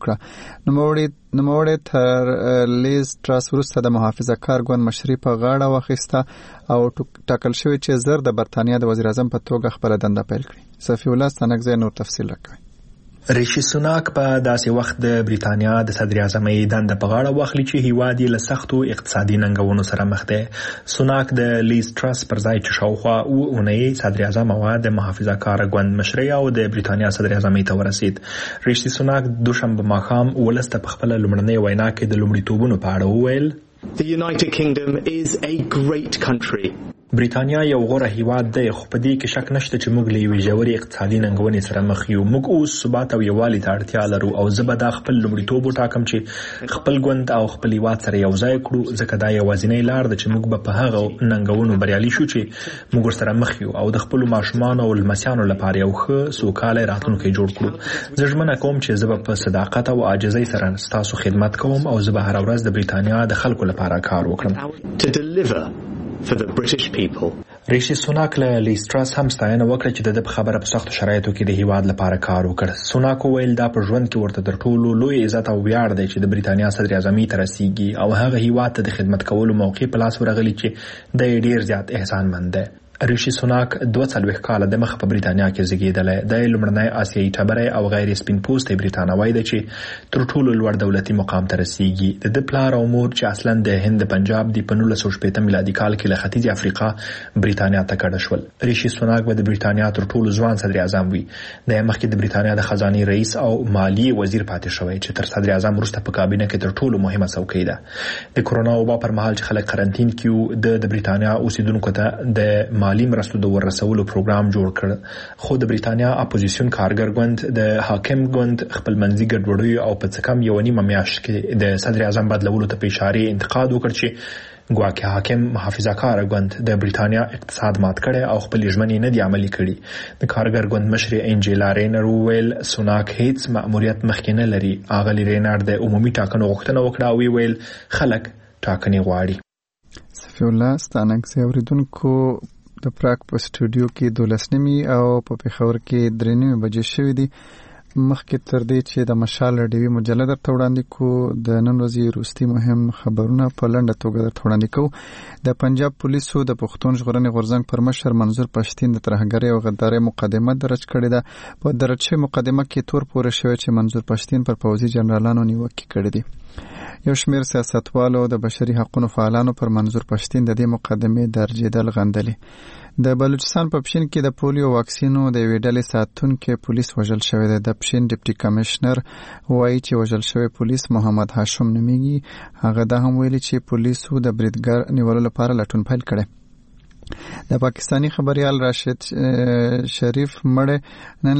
وکړه. نوموړی تر لیز ټراس وروسته د محافظه کار ګوند مشري په غاړه واخیسته او ټاکل شوی چې زر د برتانیا د وزیر اعظم په توګه خپل دنده پیل کړي. صفی الله ستانکزی نور تفصیل راکوي. ریشي سوناک په داسې وخت د بریتانیا د صدر اعظمۍ دنده په غاړه واخلي چې هیواد یې له سختو اقتصادي ننګونو سره مخ دی. سوناک د لیز ټراس پر ځای چې شاوخوا اونۍ صدر اعظم او د محافظه کار ګوند مشري او د بریتانیا صدر اعظمۍ ته ورسید. ریشي سوناک دوشنبه ماښام ولسته په خپل لومړنۍ وینا کې د لومړیتوبونو په اړه وویل The United Kingdom is a great country. بریتانیا یو غوره هیواد دی خو په دې کې شک نشته چې موږ له یوې ژورې اقتصادي ننګونې سره مخ یو. موږ اوس ثبات او یووالي ته اړتیا لرو او زه به دا خپل لومړیتوب وټاکم چې خپل ګوند او خپل هیواد سره یو ځای کړو ځکه دا یوازینۍ لار ده چې موږ به په هغه ننګونو بریالي شو چې موږ ورسره مخ یو او د خپلو ماشومانو او لمسیانو لپاره یو ښه سوکاله راتلونکی جوړ کړو. زه ژمنه کوم چې زه به په صداقت او عاجزۍ سره ستاسو خدمت کوم او زه به هره ورځ د بریتانیا د خلکو لپاره کار وکړم. To deliver for the British people. ریشي سوناک له لیز ټراس هم ستاینه وکړه چې د خبره په سختو شرایطو کې د هیواد لپاره کار وکړ. سوناک وویل دا په ژوند کې ورته تر ټولو لوی عزت او ویاړ دی چې د بریتانیا صدر اعظمۍ ته رسیږي او هغه هیواد ته د خدمت کولو موقع په لاس ورغلی چې د ډیر زیات احسانمند دی. ریشي سوناک 42 کاله د مخ په بریتانیا کې زیږیدلی. د لومړنی آسیایي ټبری او غیر سپین پوستې بریتانوی دی چې تر ټولو لوړ دولتي مقام ته رسیږي. د پلار او مور چې اصلا د هند پنجاب دی په 1960 میلادي کال کې له ختیځ افریقا بریتانیا ته کډه شول. ریشي سوناک به د بریتانیا تر ټولو ځوان صدر اعظم وي. د مخکې د بریتانیا د خزانه رئیس او مالیې وزیر پاتې شوی چې تر صدر اعظم وروسته په کابینه کې تر ټولو مهمه څوکۍ ده. د کرونا وبا پر مهال چې خلک قرنطین کې د بریتانیا اوسیدونکو ته د مالی مرستو د ورسولو پروګرام جوړ کړ، خو د بریتانیا اپوزیشن کارګر ګوند د حاکم ګوند خپل منځي ګډوډي او په څه کم یو نیمه میاشت کې د صدر اعظم بدلولو ته په اشاره انتقاد وکړ چې ګواکې حاکم محافظه کار ګوند د بریتانیا اقتصاد مات کړي او خپل ژمنې نه دی عملي کړي. د کارګر ګوند مشر انجیلا رینر ویل سوناک هیڅ مأموریت مخکې نه لري. اغلی رینر د عمومي ټاکنو غوښتنه وکړه او ویل خلک ټاکنې غواړي. صفی الله ستانک سي اوریدونکو د پراګ په سټوډیو کې 12 او په پیښور کې 3 بجې شوې دي. مخکې تر دې چې د مشال رادیوي مجله درته وړاندې کو د نن ورځې وروستي مهم خبرونه په لنډه توګه درته وړاندې کو. د پنجاب پولیسو د پښتون ژغورنې غورځنګ پر مشر منظور پښتين د ترهګرۍ او غدارۍ مقدمه درج کړې ده. په درج شوې مقدمه کې تور پورې شوی چې منظور پښتين پر پوځي جنرالانو نیوکې کړې دي. یو شمېر سیاستوالو د بشري حقوقو فعالانو پر منظور پښتين د دې مقدمې درجېدل غندلې. د بلوچستان په پښین کې د پولیو واکسینو د ویډلې ساتونکو پولیس وژل شوی دی. د پښین ډیپټي کمشنر وایي چې وژل شوی پولیس محمد هاشم نومیږي. هغه دا هم ویلي چې پولیسو د بریدګر نیولو لپاره لټون پیل کړی. د پاکستانی خبريال ارشد شریف مړ نن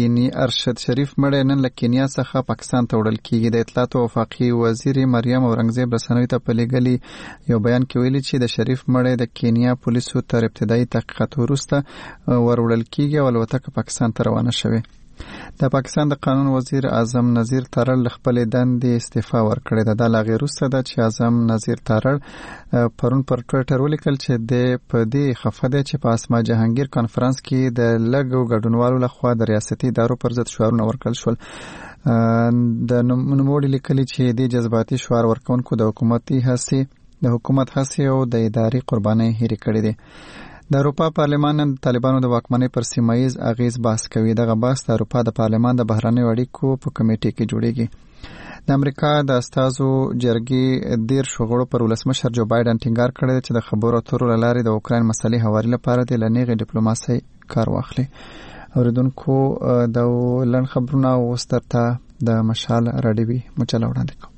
لکینیا څخه پاکستان ته وړل کیږي. د اطلاعات او وفاقي وزیر مریم اورنګزیب رسنوي ته په لګلي یو بیان کې ویلي چې د شریف مړ د کینیا پولیسو تر ابتدایي تحقیقات وروسته ورولل کیږي او الوتکه پاکستان ته روانه شوه. د پاکستان د قانون وزیر اعظم نذیر تارړ خپل دندې استعفا ورکړې ده. د لاغې وروسته د اعظم نذیر تارړ پرون پر ټوئیټر ولیکل چې د پدې خفه ده چې په اسما جهانگیر کانفرنس کې د لګو ګډونوالو لخوا د ریاستي ادارو پر ضد شعارونه ورکړل شول. د نوموړي لیکلي چې د جذباتي شعار ورکونکو د حکومت هڅې او د اداري قربانۍ هېرې کړې دي. د اروپا پارلمان د طالبانو د واکمنۍ پر سیمایي اغیز بحث کوي. دغه بحث د اروپا د پارلمان د بهرنیو اړیکو په کمیټې کې جوړیږي. د امریکا د استازو جرګې 13 غړو پر ولسمشر جو بایدن ټینګار کړی چې د خبرو اترو لارې د اوکراین مسلې هواري لپاره د لنیغې ډیپلوماسۍ کار واخلي. اوریدونکو د لن خبرونه وسترته د مشال رادیوي مجله وړاندې کوم.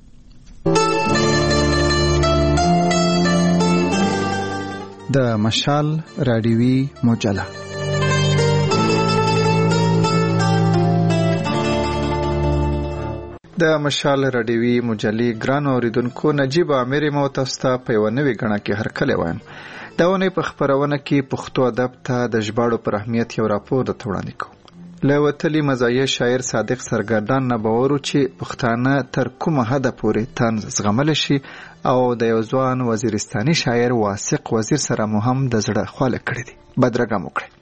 د مشال رادیوي مجله د مشال رادیوي مجلې ګران اوریدونکو نجیب عامر مو تاسو ته په یو نوې غڼه کې هرکلی وایم. دا ونه په خبرونه کې پښتو ادب ته د ژباړو پر اهمیت یو راپور درته وړاندې کوم. له وتلي مزایه شاعر صادق سرګردان نه باورو چې پښتانه تر کومه حد پورې طنز زغمل شي او د یو ځوان وزیرستاني شاعر واسق وزیر سره مو هم د زړه خواله کړی دي. بدرګه مو کړی.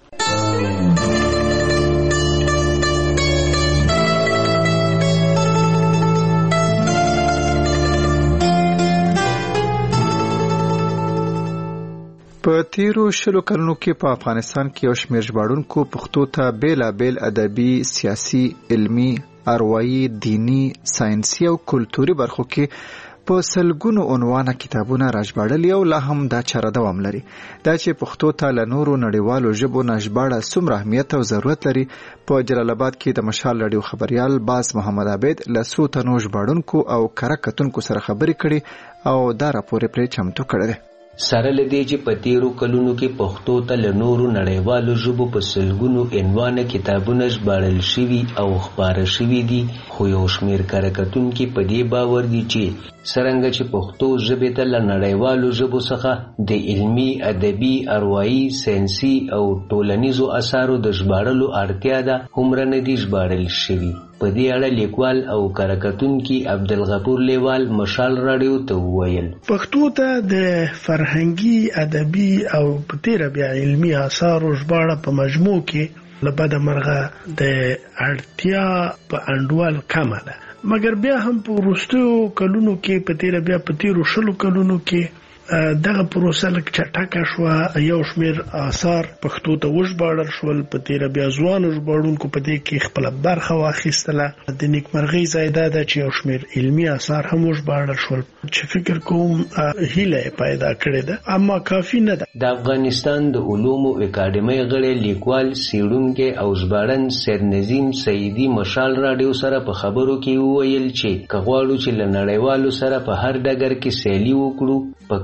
په تیرو 20 کلونو کې په افغانستان کې یو شمېر ژباړونکو پښتو ته بیلابیل ادبي، سیاسي، علمي، اروايي، دینی، ساينسي او کلتوري برخو کې په سلګونو عنوانه کتابونه راژباړلي او لا هم دا چاره دوام لري. دا چې پښتو ته له نورو نړیوالو ژبو نه ژباړه څومره اهمیت او ضرورت لري، په جلال آباد کې د مشال رادیو خبريال باز محمد عابد له څو تنو ژباړونکو او کره کتونکو سره خبرې کړي او دا راپور پرې چمتو کړی دی. سره لدی چې په تیرو کلونو کې پښتو ته له نورو نړیوالو ژبو په سلګونو عنوانه کتابونه ژباړل شوي او خپاره شوي دي، خو یو شمېر کره کتونکي په دې باور دي چې څرنګه چې پښتو ژبې ته له نړیوالو ژبو څخه د علمي، ادبي، اروايي، ساینسي او ټولنیزو اثارو د ژباړلو اړتیا ده، هومره نه دي ژباړل شوي. په دې اړه لیکوال او کره کتونکي عبدالغفور لیوال مشال رادیو ته وویل پښتو ته د فرهنګي، ادبي او په تیره بیا علمي اثارو ژباړه په مجموع کې لبد مرغه د اړتیا په انډول کمه ده، مګر بیا هم په وروستیو کلونو کې په تیرو 20 کلونو کې دغه پروسه لږ چټکه شوه. یو شمېر آثار پښتو ته وژباړل شول، په تیره بیا ځوانو ژباړونکو په دې کې خپله برخه واخیستله. د نیکمرغۍ ځای دا ده چې یو شمېر علمي آثار هم وژباړل شول چې فکر کوم هیله یې پیدا کړې ده، اما کافي نه ده. د افغانستان د علومو اکاډمۍ غړی لیکوال، څېړونکی او ژباړن سید نظیم سیدي مشال رادیو سره په خبرو کې وویل چې که غواړو چې له نړیوالو سره په هر ډګر کې سیالي وکړو، پکار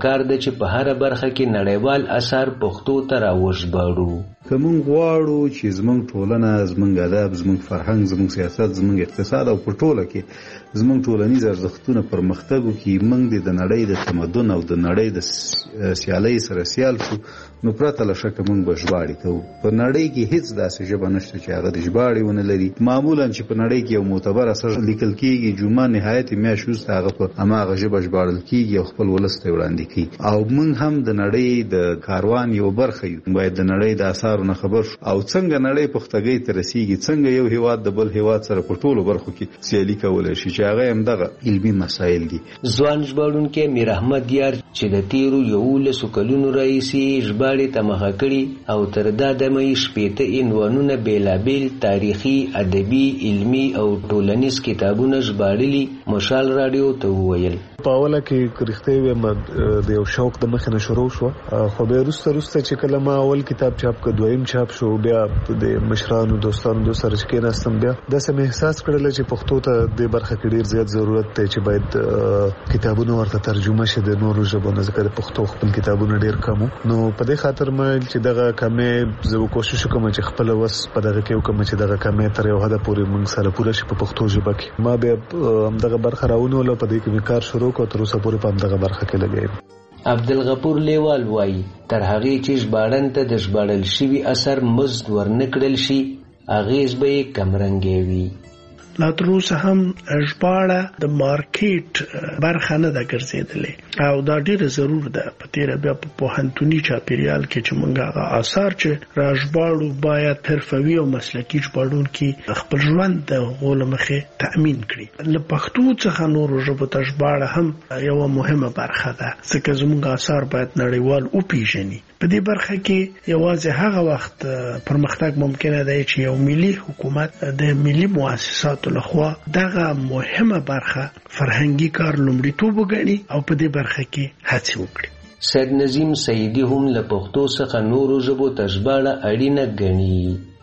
پکار ده چې په هر برخه کې نړیوال اثار پښتو ته راوژباړو. که موږ غواړو چې زموږ ټولنه، زموږ ادب، زموږ فرهنګ، زموږ سیاست، زموږ اقتصاد او په ټوله کې زموږ ټولنیز ارزښتونه پرمختګ وکړي، موږ د نړۍ د تمدن او د نړۍ د سیالۍ سره سیال شو، نو پرته له شکه موږ به ژباړې کوو. په نړۍ کې هیڅ داسې ژبه نشته چې هغه د ژباړې ونه لري. معمولا چې په نړۍ کې یو معتبر اثر لیکل کېږي، جمعه نهایت میاشت وروسته هغه په هماغه ژبه ژباړل کېږي او خپل ولس ته وړاندې کېږي. او موږ هم د نړۍ د کاروان یو برخه یو. باید د نړۍ د اثارو نه خبر شو او څنګه نړۍ پختګۍ ته رسیږي، څنګه یو هیواد د بل هیواد سره په ټولو برخو کې سیالي کولی شي، چې هغه هم دغه علمي مسایل دي. ځوان ژباړونکی میر احمد یار چې د تیرو 11 کلونو راهیسې ژباړې ته مخه کړي او تر دا دمه یې 60 عنوانونه بېلابېل تاریخي، ادبي، علمي او ټولنیز کتابونه ژباړلي، مشال راډیو ته وویل. په اوله کې رښتیا ویم د یو شوق د مخې نه شروع شو، خو بیا وروسته چې کله ما اول کتاب چاپ کړ، دویم چاپ شو، بیا د مشرانو دوستانو سره چې کېناستم، بیا داسې مې احساس کړل چې پښتو ته د برخه کې ډېر زیات ضرورت دی چې باید کتابونه ورته ترجمه شي د نورو ژبو نه، ځکه د پښتو خپل کتابونه ډېر کم نو په دې خاطر مې چې دغه کمې زه کوشش وکړم چې خپل وس په دغه کې وکړم چې دغه کمې تر یو حده پورې موږ سره پوره شي په پښتو ژبه کې. ما بیا همدغه برخه راونیوله، په دې کې مې کار شروع کړ، تر اوسه پورې په همدغه برخه کې لګیم. عبدالغفور لیوال وایي تر هغې چې ژباړن ته د ژباړل شوي اثر مزد ورنکړل شي، اغېز به یې کمرنګې وي. لا تر اوسه هم ژباړه د مارکیټ برخه نه ده ګرځېدلې او دا ډېره ضرور ده. په تېره بیا په پوهنتوني چاپېریال کې چې موږ هغه اثار چې را ژباړو باید حرفوي او مسلکي ژباړونکي خپل ژوند د هغو له مخې تأمین کړي. له پښتو څخه نورو ژبو ته ژباړه هم یوه مهمه برخه ده، ځکه زموږ اثار باید نړیوال وپېژني. په دې برخه کې یوازې هغه وخت پرمختګ ممکنه دی چې یو ملي حکومت د ملي مؤسساتو لخوا دغه مهمه برخه فرهنګي کار لومړیتوب وګڼي او په دې برخه کې هڅې وکړي. سید نظیم سیدی هم له پښتو څخه نورو ژبو ته ژباړه اړینه ګڼي.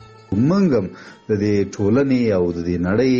موږ هم د دې ټولنې او د دې نړۍ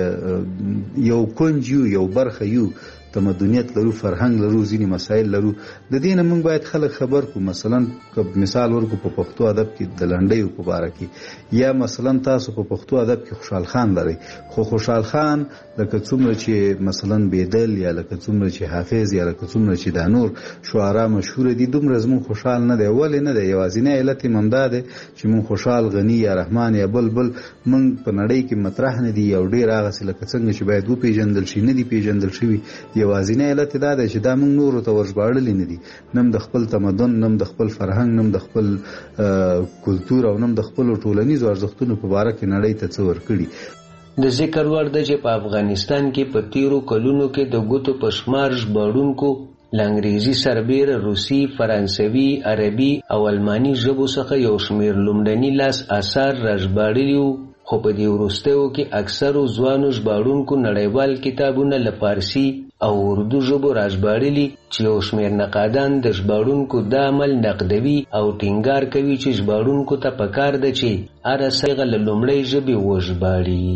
یو کونج یو برخه یو، تمدنیت لرو، فرهنګ لرو، ځینې مسایل لرو. د دې نه موږ باید خلک خبر کړو. مثلا که مثال ورکو په پښتو ادب کې د لنډیو په باره کې، یا مثلا تاسو په پښتو ادب کې خوشحال خان لرئ، خو خوشحال خان لکه څومره چې مثلا بیدل یا لکه څومره چې حافظ یا لکه څومره چې دا نور شعرا مشهور دي، دومره زموږ خوشحال نه دی. ولې نه دی؟ یوازینی علت یې همدا دی چې موږ خوشحال، غني یا رحمان یا بلبل موږ په نړۍ کې مطرح نه دي او ډېر هغسې لکه څنګه چې باید وپېژندل شي نه دي پېژندل شوي. یوازینی علت دا دی چې دا موږ نورو ته ورژباړلي نه دي، نم د خپل تمدن، نم د خپل فرهنګ، نم د خپل کلتور او نم د خپلو ټولنیزو ارزښتونو په باره کې نړۍ ته څه ورکړي. د ذکر وړ ده چې په افغانستان کې په تیرو کلونو کې د ګوتو په شمار ژباړونکو له انګریزي سربیره روسي، فرانسوي، عربي او الماني ژبو څخه یو شمېر لومړني لاس اثار راژباړلي وو، خو په دې وروستیو کې اکثرو ځوانو ژباړونکو نړیوال کتابونه له فارسي او اردو ژبو راژباړلي، چې یو شمېر نقادان د ژباړونکو دا عمل نقدوي او ټینګار کوي چې ژباړونکو ته پکار ده چې هره صیغه له لومړۍ ژبې وژباړي.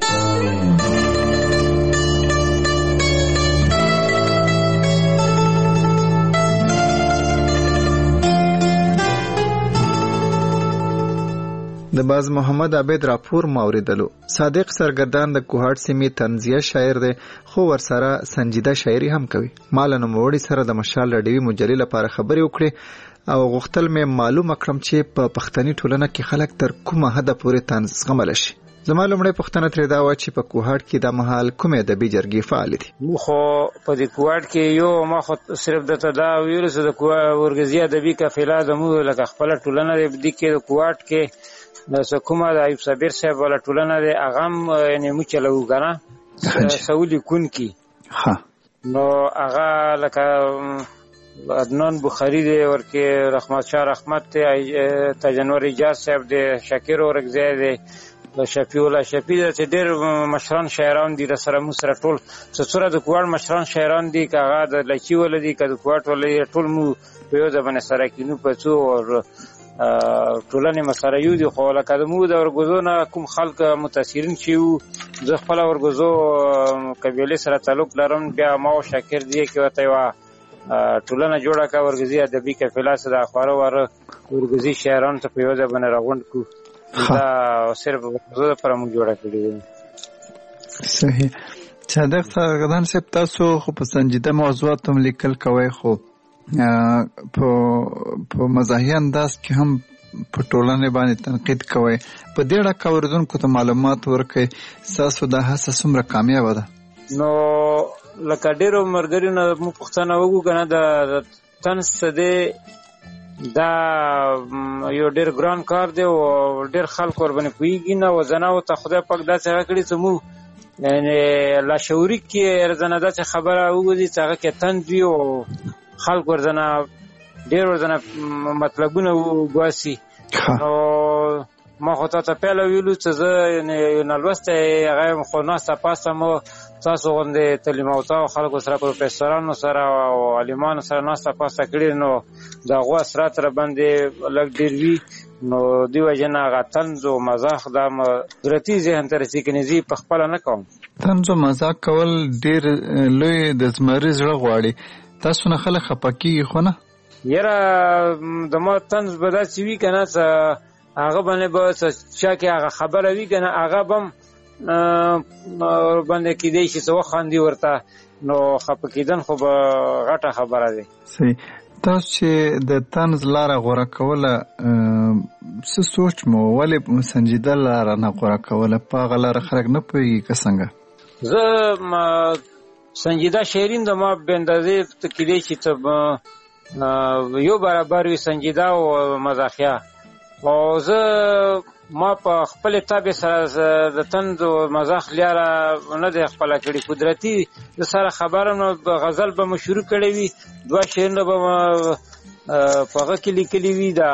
د باز محمد عبید راپور موریدلو. صادق سرګردان د کوهاټ سیمې طنزیه شاعر دی، خو ورسره سنجیده شاعري هم کوي. مال نوموړي سره د مشال رډیوي مجلې لپاره خبرې وکړې او غوښتل مې معلومه کړم چې په پښتني ټولنه کې خلک تر کومه حده پورې طنز زغملی شي. زما لومړی پوښتنه ترې دا وه چې په کوهاټ کې د مهال کومې ادبي جرګې فعالې دي؟ خو په دې کوهاټ کې یو ما خو صرف درته دا ویلو چې د ورګزي ادبي قافله زموږ لکه خپله ټولنه دی. په دې کې د کوهاټ کې د کومه د ایوب صابر صاحب والا ټولنه دی، هغه هم یعنې موږ چلوو که نه سوي لیکونکي. نو هغه لکه عدنان بخاري دی، ورکې رحمت شاه رحمت دی، تجنور ایجاز صاحب دی، شاکر اورکزی دی، شفیع الله شفیع دی، چې ډېر مشران شاعران دي راسره موږ سره ټول څومره د کوهاټ مشران شاعران دي، که هغه د لچي والا دي که د کوهاټ والا دي، ټول موږ په یو ځای باندې سره کینو په څو ټولنې مسره یو دي. خو لکه د موږ د ورګزو نه کوم خلک متاثرین چې وو، زه خپله ورګزو قبیلې سره تعلق لرم، بیا ما او شاکر دی کې ورته یوه ټولنه جوړه کا ورګزي ادبي قافله سره اخبار وره ورګزي شاعرانو ته په یو ځای باندې راغونډ کو دا صرف زه پر موږ جوړه کړی. صحیح. صادق څرګندان صاحب تاسو خو په سنجیده موضوعات هم لیکل کوئ خو په مزاحي انداز کې هم په ټولنه باندې تنقید کوئ. په دې اړه که اورېدونکو ته معلومات ورکړئ ستاسو دا هڅه څومره کامیابه ده؟ نو لکه ډېرو ملګرو نه موږ پوښتنه وکړو که نه د طنز څه دی دا یو ډېر ګران کار دی او ډېر خلک ورباندې پوهېږي نه او زناو ته خدای پاک داسې هغه کړي چې موږ یعنې لاشعوري کې ورځنه داسې خبره وګوري چې هغه کې طنز وي او خلک ورځنه ډېر ورځنه مطلبونه وباسي. نو ما خو تا ته پیله ویلو چې زه یو نالوستی هغه یم خو ناسته پاسته مو تاسو غوندې تعلیم یافته خلکو سره پروفیسورانو سره او عالمانو سره ناسته پاسته کړي نو د هغو اثرات راباندې لږ ډېر وي نو دې وجې نه هغه طنز او مزاح دا قدرتي ذهن ته رسي کنې زه په خپله نه کوم. طنز او مزاح کول ډېر لوی د زمري زړه غواړي. تاسو نه خلک خفه کېږي خو نه؟ یاره د ما طنز به داسې وي که نه څه هغه باندې به چا کې هغه خبره وي که نه هغه به هم باندې کېدی شي څه وخاندي ورته نو خفه کېدن خو به غټه خبره دی. صحیح. تاسو چې د طنز لاره غوره کوله څه سوچ مو ولې سنجیده لاره نه غوره کوله؟ په هغه لاره خلک نه پوهېږي که څنګه؟ زه سنجیده شعرین د ما به اندازې کېدی شي څه یو برابر وي سنجیده او مزاحیه او زه ما په خپل طبع سره د طنز او مزاح لاره نه دی خپله کړې. قدرتي د سره خبره نو غزل به مو شروع کړی وي 2 شعرونه به په هغه کې لیکلي وي دا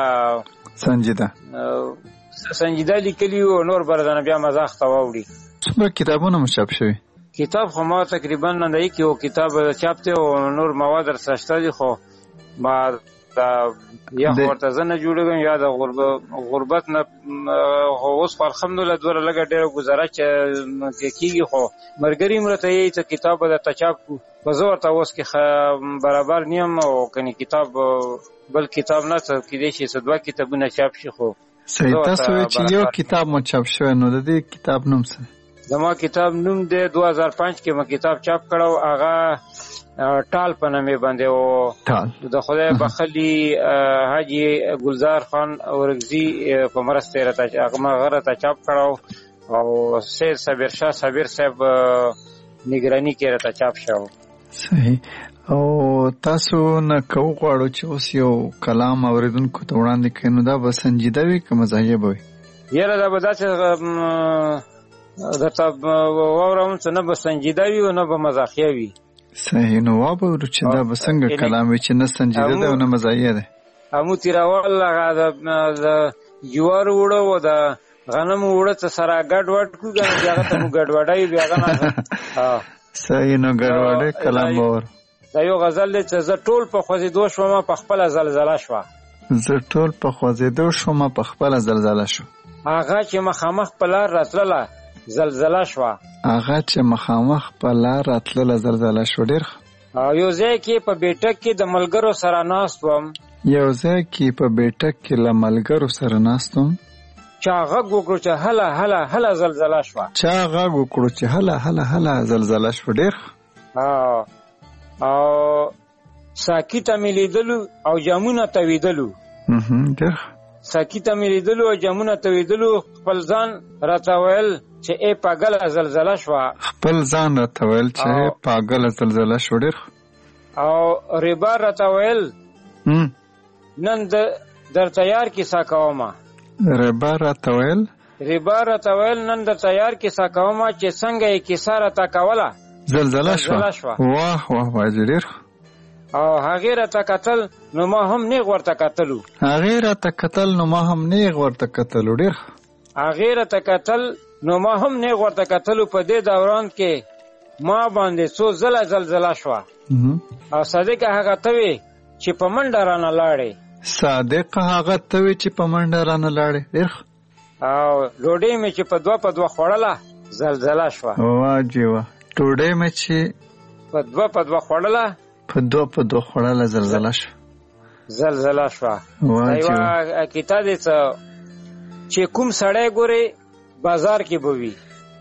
سنجیده لیکلي وي او نور به بیا مزاح ته واوړي. څومره کتابونه مو چاپ شوي؟ کتاب خو ما تقریبا نندهی کې یو کتاب چاپ دی او نور مواد درسره شته دي خو ما یا ورته زه نه جوړوم یا د غربت نه اوس خو الحمدلله دوره لږه ډېره ګزاره کېږي خو ملګري مې راته یې چې کتاب به درته چاپ کړو خو زه ورته اوس کې برابر نه یم او کنې کتاب بل کتاب نه څه کېدی شي چې 2 کتابونه چاپ شي خو صحیح. تاسو وایئ چې یو کتاب مو چاپ شوی نو د دې کتاب نوم څه؟ زما کتاب نوم دی 2005 کې ما کتاب چاپ کړو هغه ټال په نامې باندې او د خدای بخلي حاجي ګلزار خان اورګزي په مرسته راته هغه راته چاپ کړو او سید صابر شاه صابر صاحب نگرانی کې راته چاپ شو. صحیح. او تاسو نه کو غواړو چې اوس یو کلام اوریدونکو ته وړاندې کړئ نو دا به سنجیده وي که مزاحیه به وي؟ یاره دا به داسې درته واورم چې نه به سنجیده وي او نه به مزاحیه وي. صحیح. نو واورو چې دا به څنګه کلام وي چې نه سنجیده ده او نه مزاحیه ده؟ همو تیراول هغه د جوارو وړه او د غنمو وړه ته سره ګډ وډ کړو بیا هغه ته مو ګډ وډای بیا هغه صحیح. نو ګډ وډای کلام باور دا یو غزل دی چې زه ټول په خوځېدو شوم په خپله زلزله شوه. زه ټول په خوځېدو شوم په خپله زلزله شو. هغه چې مخامخ په لار راتلله زلزله شوه. هغه چې مخامخ په لار راتلله زلزله شو. ډېر یو ځای کې په بیټک کې د ملګرو سره ناست وم. یو ځای کې په بیټک کې له ملګرو سره ناست وم. چا غږ وکړو چې هله هله هله زلزله شوه. چا غږ وکړو چې هله هله هله زلزله شوه. ډېر او ساقي ته مې لیدلو او جامونه تویدلو. ډېر ساقي ته مې لیدلو او جامونه تویدلو خپل ځان راته ویل چې ای پاګله زلزله شوه. خپل ځان راته ویل چې ای پاګله زلزله شوه. ډېر او ریبار راته ویل نن در تیار کیسه کومه. ریبار راته ویل نن در تیار کیسه کومه چې څنګه یې کیسه راته کوله زلزله شوه. واه واه باجی. ډېر او هغې راته کتل نو ما هم نیغ ورته کتلو. هغې راته کتل نو ما هم نیغ ورته کتلو. ډېر هغې راته کتل نو ما هم نیغ ورته کتلو. په دې دوران کې ما باندې څو ځله زلزله شوه. او صادق هغه ته وې چې په منډه رانه لاړې. صادق هغه ته وې چې په منډه رانه لاړې. ډېر او ډوډۍ مې چې په 2 خوړله زلزله شوه. واجی واه. ډوډۍ مې چې په 2 خوړله په دوه خوړاله زلزله شو. یوه کیتا دی چې کوم سړی ګوري بازار کې بوي،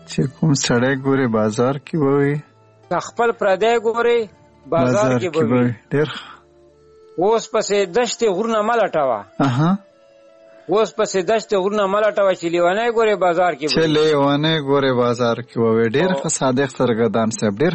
خپل پردی ګوري بازار کې بوي. ډېر اوس پسې دشت غرونه ملټوه، چې لیوانه ګوري بازار کې بوي. ډېر ښه صادق سرګردان صاحب، ډېر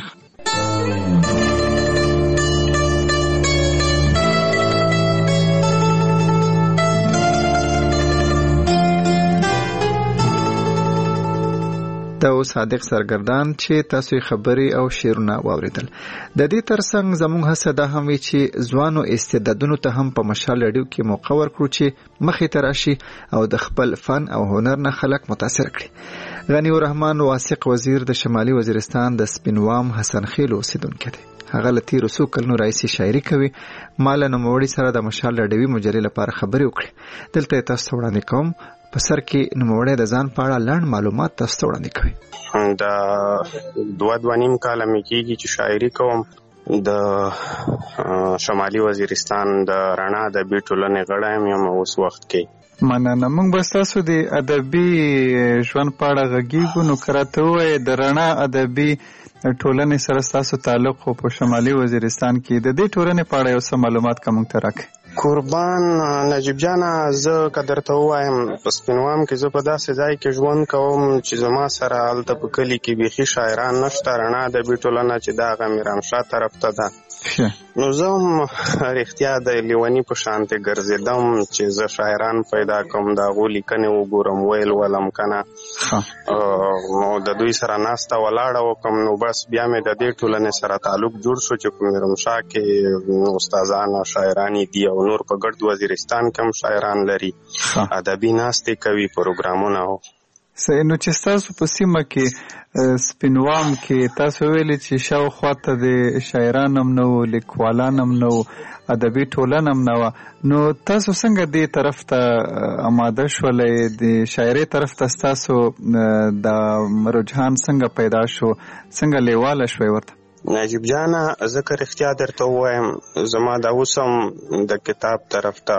دا صادق سرګردان چې تاسو خبري او شعرونه واوریدل. د دې ترڅنګ زموږ هڅه ده هم چې ځوانو استعدادونو ته هم په مشال رادیو کې موقع ورکړو چې مخې ته راشي او د خپل فن او هنر نه خلک متاثر کړي. غنی الرحمن واثق وزیر د شمالي وزیرستان د سپینوام حسن خیل اوسیدونکی دی. هغه له تیرو څو کلونو راهیسې شاعري کوي. ما له نوموړي سره د مشال رادیوي مجلې لپاره خبرې وکړې. دلته تاسو ته وړاندې کوم. په سر کې نوموړی د ځان په اړه لنډ معلومات تاسو ته وړاندې کوي. دا 2.5 کاله مې کېږي چې شاعري کوم. د شمالي وزیرستان د رڼا ادبي ټولنې غړی یم اوس وخت کې. مننه. موږ به ستاسو د ادبي ژوند په اړه غږیږو. نو که راته ووایې د رڼا ادبي ټولنې سره ستاسو تعلق خو په شمالي وزیرستان کې د دې ټولنې په اړه یو څه معلومات که موږ ته راکړئ. قربان نجیب جانه، زه که درته ووایم په سپینوام کې زه په داسې ځای کې ژوند کوم چې زما سره هلته په کلي کې بیخي شاعران نشته. رڼا ادبي ټولنه چې دا هغه میرانشاه طرف ته ده. نو زه هم رښتیا د لیوني په شانتې ګرځېدم چې زه شاعران پیدا کوم، د هغو لیکنې وګورم، ویل ولم که نه، د دوی سره ناسته ولاړه وکړم. نو بس بیا مې د دې ټولنې سره تعلق جوړ شو چې په میرانشاه کې استادان او شاعران دي او نور په ګرد وزیرستان کې هم شاعران لري، ادبي ناستې کوي، پروګرامونه. نو چې تاسو په سیمه کې سپینوام کې تاسو ویلي چې شاوخوا ته د شاعران هم نه وو، لیکوالان هم نه وو، ادبي ټولنه هم نه وه، نو تاسو څنګه دې طرف ته آماده شولئ؟ د شاعرۍ طرف ته ستاسو د رجحان څنګه پیدا شو؟ څنګه لیواله شوئ ورته؟ نجیب جانه، ځکه رښتیا درته ووایم زما دا اوس هم د کتاب طرف ته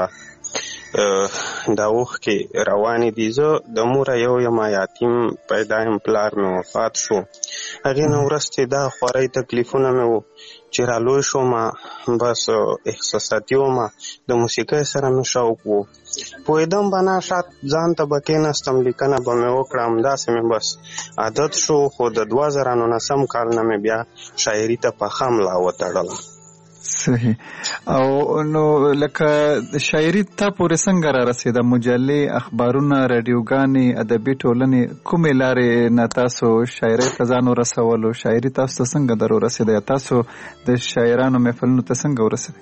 دا اوښکې روانې دي. زه د موره یم یتیم پیدا یم، پلار مې وفات شو. هغې نه وروسته دا خوارۍ تکلیفونه مې وو چې رالوی شومه، بس احساساتي ومه، د موسیقۍ سره مې شوق وو. پوهېدم به نه شاید ځان ته به کېناستم، لیکنه به مې وکړه، همداسې مې بس عادت شو. خو د 2019 کال نه مې بیا شاعري ته پخه ملا وتړله. صحیح. او نو لکه شاعري تا پورې څنګه را رسېده؟ مجلې، اخبارونه، رادیوګانې، ادبي ټولنې، کومې لارې نه تاسو شاعرۍ ته ځان ورسولو؟ شاعري تاسو ته څنګه در ورسېده؟ یا تاسو د شاعرانو محفلونو ته څنګه ورسېدئ؟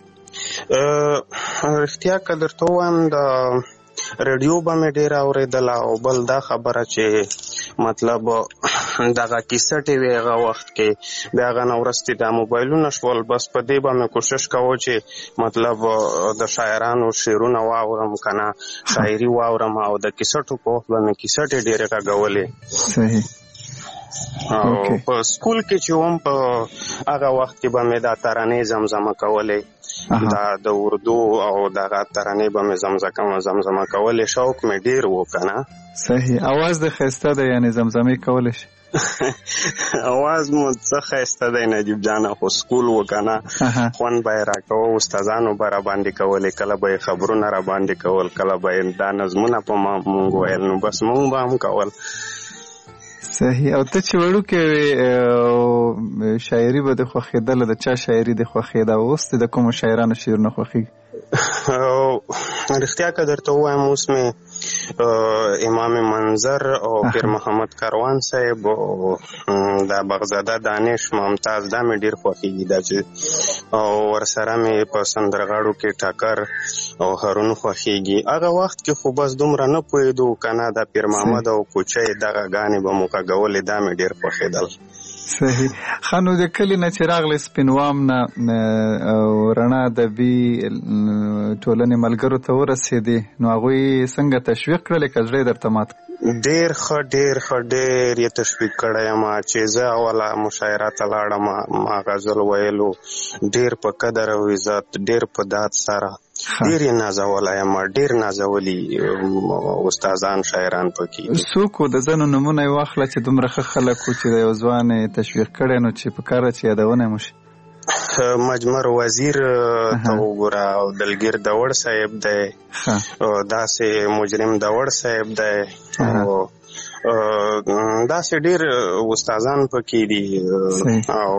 رښتیا که درته ووایم د ریډیو به مې ډېره اورېدله، او بل دا خبره چې مطلب دغه کیسټې وې هغه وخت کې، بیا هغه نه وروسته دا موبایلونه شول، بس په دې به مې کوشش کوو چې مطلب د شاعرانو شعرونه واورم که نه، شاعري واورم، او د کیسټو په وخت به مې کیسټې ډېرې غږولې. صحیح. او په سکول کې چې وم په هغه وخت کې به مې دا ترانې زمزمه کولې، دا د اردو او دغه ترانې به مې زمزمه کولې. شوق مې ډېر و که نه. صحیح. اواز د ښایسته دی، یعنې زمزمې کولی شي؟ اواز مو څه ښایسته دی نجیب جانه، خو سکول و که نه، خوند به یې راکوه، استادانو به را باندې کولې، کله به یې خبرونه را باندې کول، کله به یې دا نظمونه په مونږ ویل، نو بس مونږ به هم کول. صحیح. او ته چې وړوکی وې شاعري به دې خوښېدله؟ د چا شاعري دې خوښېده؟ اوس د کومو شاعرانو شعرونه خوښېږي؟ رښتیا که درته ووایم اوس مې امام منظر او پیر محمد کاروان صاحب او دا بغزاده دانش ممتاز دا مې ډېر خوښېږي، دا چې او ورسره مې په سندرغاړو کې ټکر او هارون خوښېږي. هغه وخت کې خو بس دومره نه پوهېدو که نه، دا پیر محمد او کوچی دغه ګانې به مو غږولې، دا مې ډېر خوښېدل. صحیح. ښه، نو د کلي نه چې راغلی سپینوام نه رڼا ادبي ټولنې ملګرو ته ورسېدې، نو هغوی څنګه تشویق کړلې که زړه یې درته مات؟ ډیر یې تشویق کړی یم چې زه اوله مشاعره ته لاړم ما غزل ویلو ډیر په قدر او عزت ډیر په داد سره ډیر یې نازولی یم ډیر نازولي استادان شاعران پکې څوک د ځینو نومونه یې واخله چې دومره ښه خلک وو چې د یو ځوان یې تشویق کړی نو چې په کار ده چې یادونه یې وشي مجمر وزیر ته وګوره او دلګیر داوړ صاحب دی داسې مجرم داوړ صاحب دی داسې ډیر استادان پکې دي او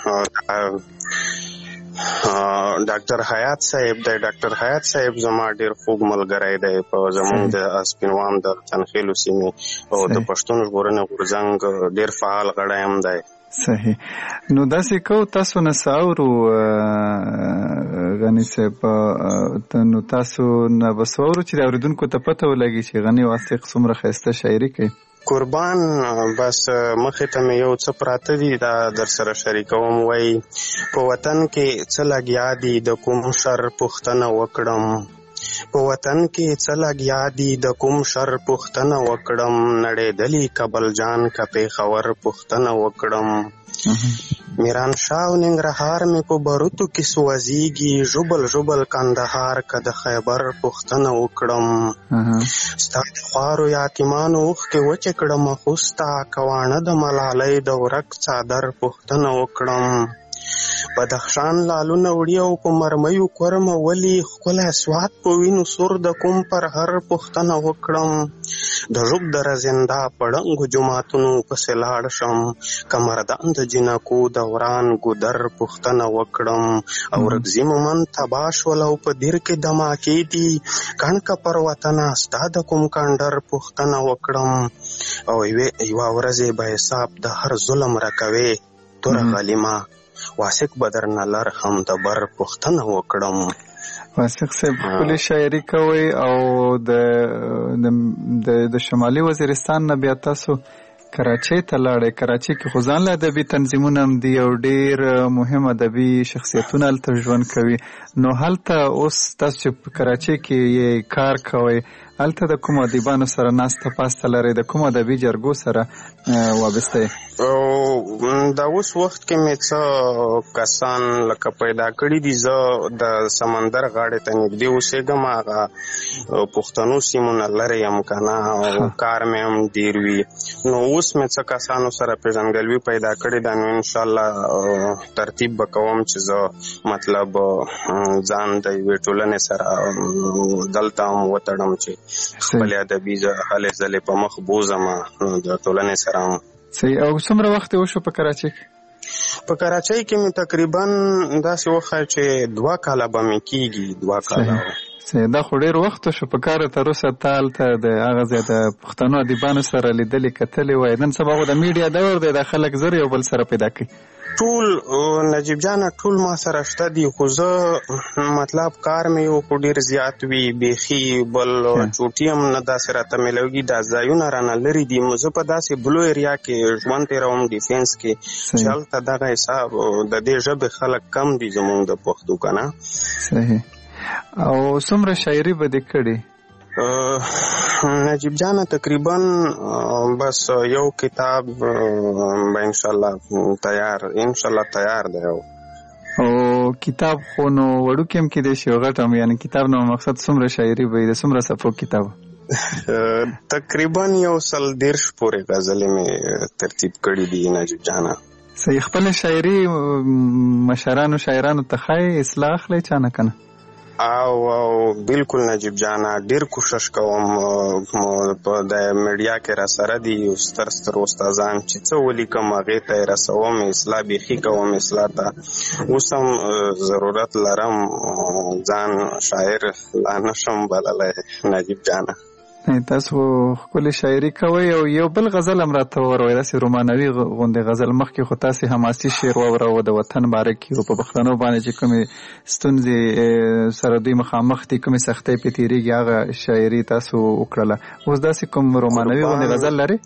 ډاکټر حیات صاحب دی ډاکټر حیات صاحب زما ډیر خوږ ملګری دی په زموږ د اسپینوان د تنخیلو سیمې او د پښتون ژغورنې غورځنګ ډیر فعال غړی هم دی. صحیح. نو داسې کو تاسو نه ساورو غنی صاحب نو تاسو نه بسورو چې اوریدونکو ته پته ولګي چې غنی واسطه څومره ښایسته شاعري کوي. قربان بس مخې ته مې یو څه پراته دي دا در سره شریکوم. وای په وطن کې څه لګیا دي د کوم شر پوښتنه وکړم په وطن کې څه لګیا دي د کوم شر پوښتنه وکړم نړېدلي کابل جان که پېښور پوښتنه وکړم میران شاه او ننګرهار مې په بروتو کې سوځېږي ژوبل کندهار که د خیبر پوښتنه وکړم ستا د خوارو یتیمانو اوښکې وچې کړم خوستا که واڼه د ملالۍ د ورک څادر پوښتنه وکړم بدخشان لالونه وړي او په مرمیو کورمه ولي ښکلی سوات په وینو سور د کوم پر هر پوښتنه وکړم د ژوب د رزنده په ړنګو جوماتونو پسې لاړ شم که مردان د جنکو دوران ګودر پوښتنه وکړم او رګزي مومن تباه شول او په دیر کې دماکې دي کڼکه پر وطنه ستا د کوم کانډر پوښتنه وکړم او یوه ورځې به حساب د هر ظلم راکوې توره غلیمه واسق بدر نلر هم د بر پوښتنه وکړم. واسق صاحب ښکلې شاعري کوي او د شمالي وزیرستان نه بیا تاسو کراچۍ ته لاړئ. کراچۍ کې خو ځان له ادبي تنظیمونه هم دي او ډېر مهم ادبي شخصیتونه هلته ژوند کوي. نو هلته اوس تاسو چې په کراچۍ کې یې کار کوئ هلته د کوم ادیبانو سره ناسته پاسته لرئ د کوم ادبي جرګو سره وابسته یې؟ دا اوس وخت کې مې څه کسان لکه پیدا کړي دي. زه د سمندر غاړې ته نږدې اوسېږم هغه پښتنو سیمونه لرې یم که نه او کار مې هم ډېر وي. نو اوس مې څه کسانو سره پېژندګلوي پیدا کړې ده نو انشاءالله ترتیب به کوم چې زه مطلب ځان د یوې ټولنې سره دلته هم وتړم چې خپلې ادبي هلې ځلې په مخ بوځم د ټولنې سره هم. صحیح. او څومره وخت وشو په کراچۍ کې؟ په کراچۍ کې مې تقریبا داسې وخت چې 2 کاله به مې کېږي 2 کاله. دا خو ډېر وخت شو په کار تر اوسه ته هلته د هغه ځای د پښتنو ادیبانو سره لیدلې کتلې وای. نن سبا خو د میډیا دور دی د خلک زر یو بل سره پیدا کوي. ټول نجیب جانه ټول ما سره شته دي خو زه مطلب کار مې یو خو ډېر زیات وي بیخي بل چوټي هم نه داسې راته میلوږي دا ځایونه رانه لرې دي. زه په داسې بلو ایریا کې ژوند تېروم ډیفینس کې چې هلته دغه حساب د دې ژبې خلک کم دي زموږ د پښتو که نه. صحیح. او څومره شاعري به دې کړې؟ نجیب جانه تقریبا بس یو کتاب به انشاءالله تیار دی. او کتاب خو نو وړوکی هم کیدای شي او غټ هم یعنې کتاب نو مقصد څومره شاعري به وي د څومره صفحو کتاب؟ تقریبا 130 پورې غزلې مې ترتیب کړي دي نجیب جانه. صحیح. خپله شاعري مشرانو شاعرانو ته ښایي اصلاح اخلئ چا نه که نه؟ او بالکل نجیب جانا ډیر کوشش کوم په د میډیا کې را سره دي ستر استادان چې څه ولیکم هغې ته یې رسوم اصلاح بیخي کوم اصلاح ته اوس هم ضرورت لرم ځان شاعر لا نشم بللی نجیب جانا. تاسو ښکلې شاعري کوئ او یو بل غزل هم راته ووروئ داسې رومانوي غوندې غزل. مخکې خو تاسې حماسي شعر ووروه د وطن باره کې او په پښتنو باندې چې کومې ستونزې سره دوی مخامخ دي کومې سختۍ پې تېرېږي هغه شاعري تاسو وکړله. اوس داسې کوم رومانوي غوندې غزل لرئ؟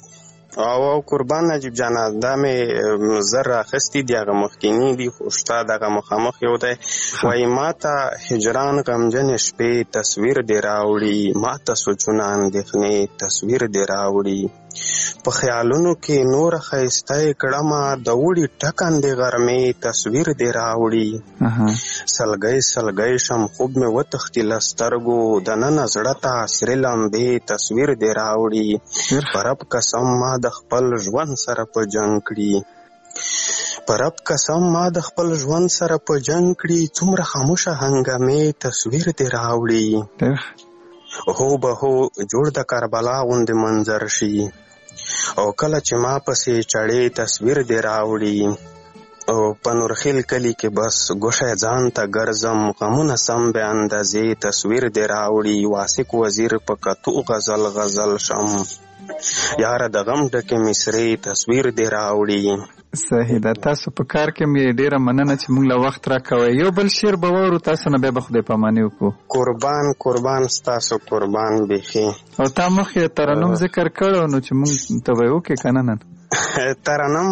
او قربان نجیب جانا دا مې زر اخستی دی هغه مخکینی دی خو شته دغه مخامخ یو دی وایي ما ته هجران غمجن شپې تصویر دی راوړي ما ته سوچونه اندېښنې تصویر دی راوړي په خیالونو کې نور ښایسته کړمه د وړي ټکندې غرمې تصویر دی راوړي سلګۍ سلګۍ شم خوب مې وتښتي له سترګو دننه زړه ته سرې لمبې تصویر دی راوړي په رب قسم ما د خپل ژوند سره په جنګ کړي په رب قسم ما د خپل ژوند سره په جنګ کړي څومره خاموشه هنګامې تصویر دی راوړي هو به هو جوړ د کربلا غوندې منظر شي او کله چې ما پسې چړې تصویر دی راوړي او په نورخیل کلی کې بس ګوشه ځان ته ګرځم غمونه سم بې اندازې تصویر دی راوړي واسق وزیر په کتو غزل غزل شم یاره د غم ډکې مصرې تصویر دی راوړي صحیح ده. تاسو په کار کې مې ډیره مننه چې موږ له وخت راکوئ. یو بل شعر به واورو تاسو نه بیا به خدای پاماني وکړو. قربان ستاسو قربان بیخي. او تا مخکې ترنم ذکر کړو نو چې موږ ته به وکړې که نه نن ترنم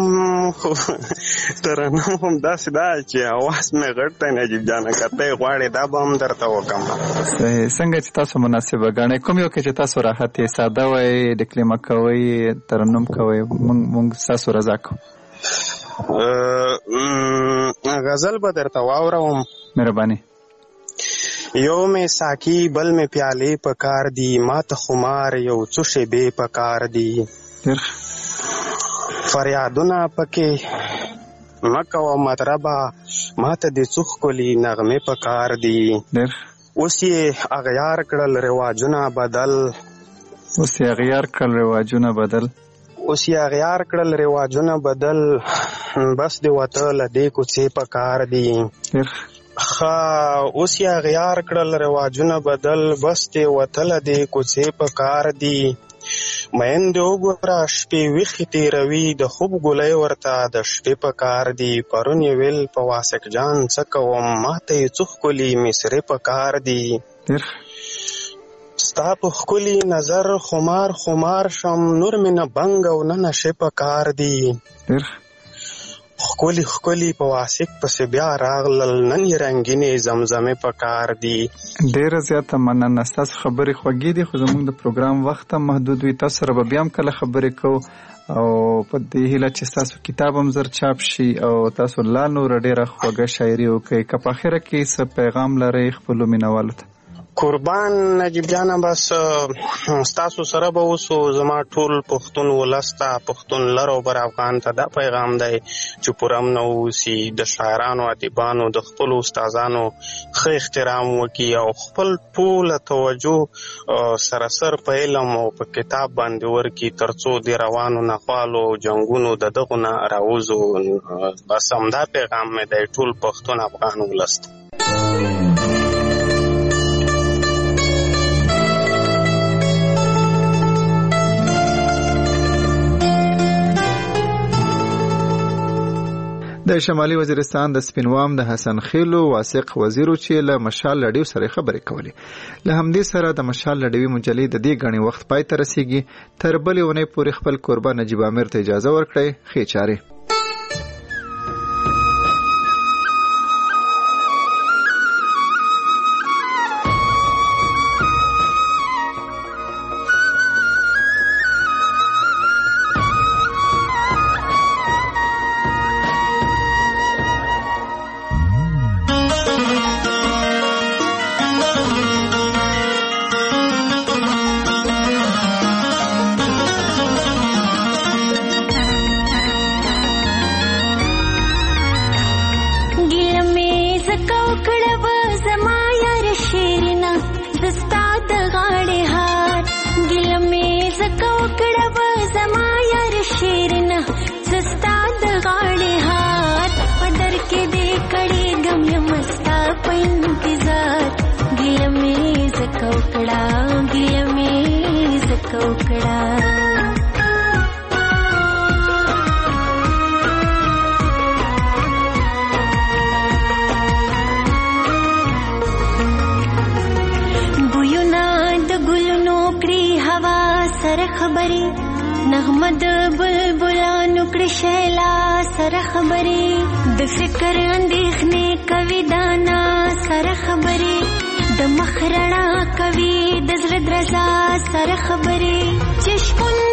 هم داسې ده چې اواز مې غټ دی نجیب جانه که ته یې غواړې دا به هم درته وکړم. صحیح. څنګه چې تاسو مناسبه ګڼئ کوم یو کې چې تاسو راحت یې ساده وئ ډکلیمه کوئ ترنم کوئ موږ ستاسو رضا کوو. غزل به درته واوروم. مهرباني. یو مې ساقي بل مې پیالې په کار دي ما ته خمار یو څو شیبې په کار دي فریادونه پکې مه کوه مطربه ما ته د څو ښکلي نغمې په کار دي اوس یې اغیار کړل رواجونه بدل بس دی وته له دې کوڅې په کار دي اوس یې اغیار کړل رواجونه بدل بس دی وته له دې کوڅې په کار دي میندې وګوره شپې ویښې تېروي د خوب ګولۍ ورته د شپې په کار دي پرون یې ویل په واسق جان څه کوم ما ته یې څو ښکلي مصرې په کار دي ستا په ښکلي نظر خمار شم نور مې نه بنګ او نه نشې په کار دي ښکلي په واسق پسې بیا راغلل نن یې رنګینې زمزمې په کار دي. ډېره زیاته مننه. ستاسو خبرې خوږې دي خو زموږ د پروګرام وخت هم محدود وي. تاسو سره به بیا هم کله خبرې کوو او په دې هیله چې ستاسو کتاب هم زر چاپ شي او تاسو لا نوره ډېره خوږه شاعري وکړئ. که په اخره کې څه پیغام لرئ خپلو مینوالو ته؟ قربان نجیب جانه بس ستاسو سره به اوسو زما ټول پښتون ولس ته پښتون لر او بر افغان ته دا پیغام دی چې پوره امن اوسي د شاعرانو ادیبانو د خپلو استادانو ښه احترام وکړي او خپل ټوله توجه سراسر په علم او په کتاب باندې ورکړي تر څو د روانو نخوالو جنګونو د دغو نه راوځو. بس همدا پیغام مې دی ټول پښتون افغان ولس ته. د شمالي وزیرستان د سپینوام د حسن خیلو واسق وزیرو چې له مشال لډیو سره خبرې کولې. له همدې سره د مشال لډیوي مجلې د دې غني وخت پای ته رسیږي. تر بلې اونۍ پورې خپل قربان نجیب امیر ته اجازه ورکړئ. ښې چارې. نغمه د بلبلانو کړي شیلا سره خبرې د فکر اندېښنې کوي دانا سره خبرې د مخ رڼا کوي د زړه درزا سره خبرې چې شپون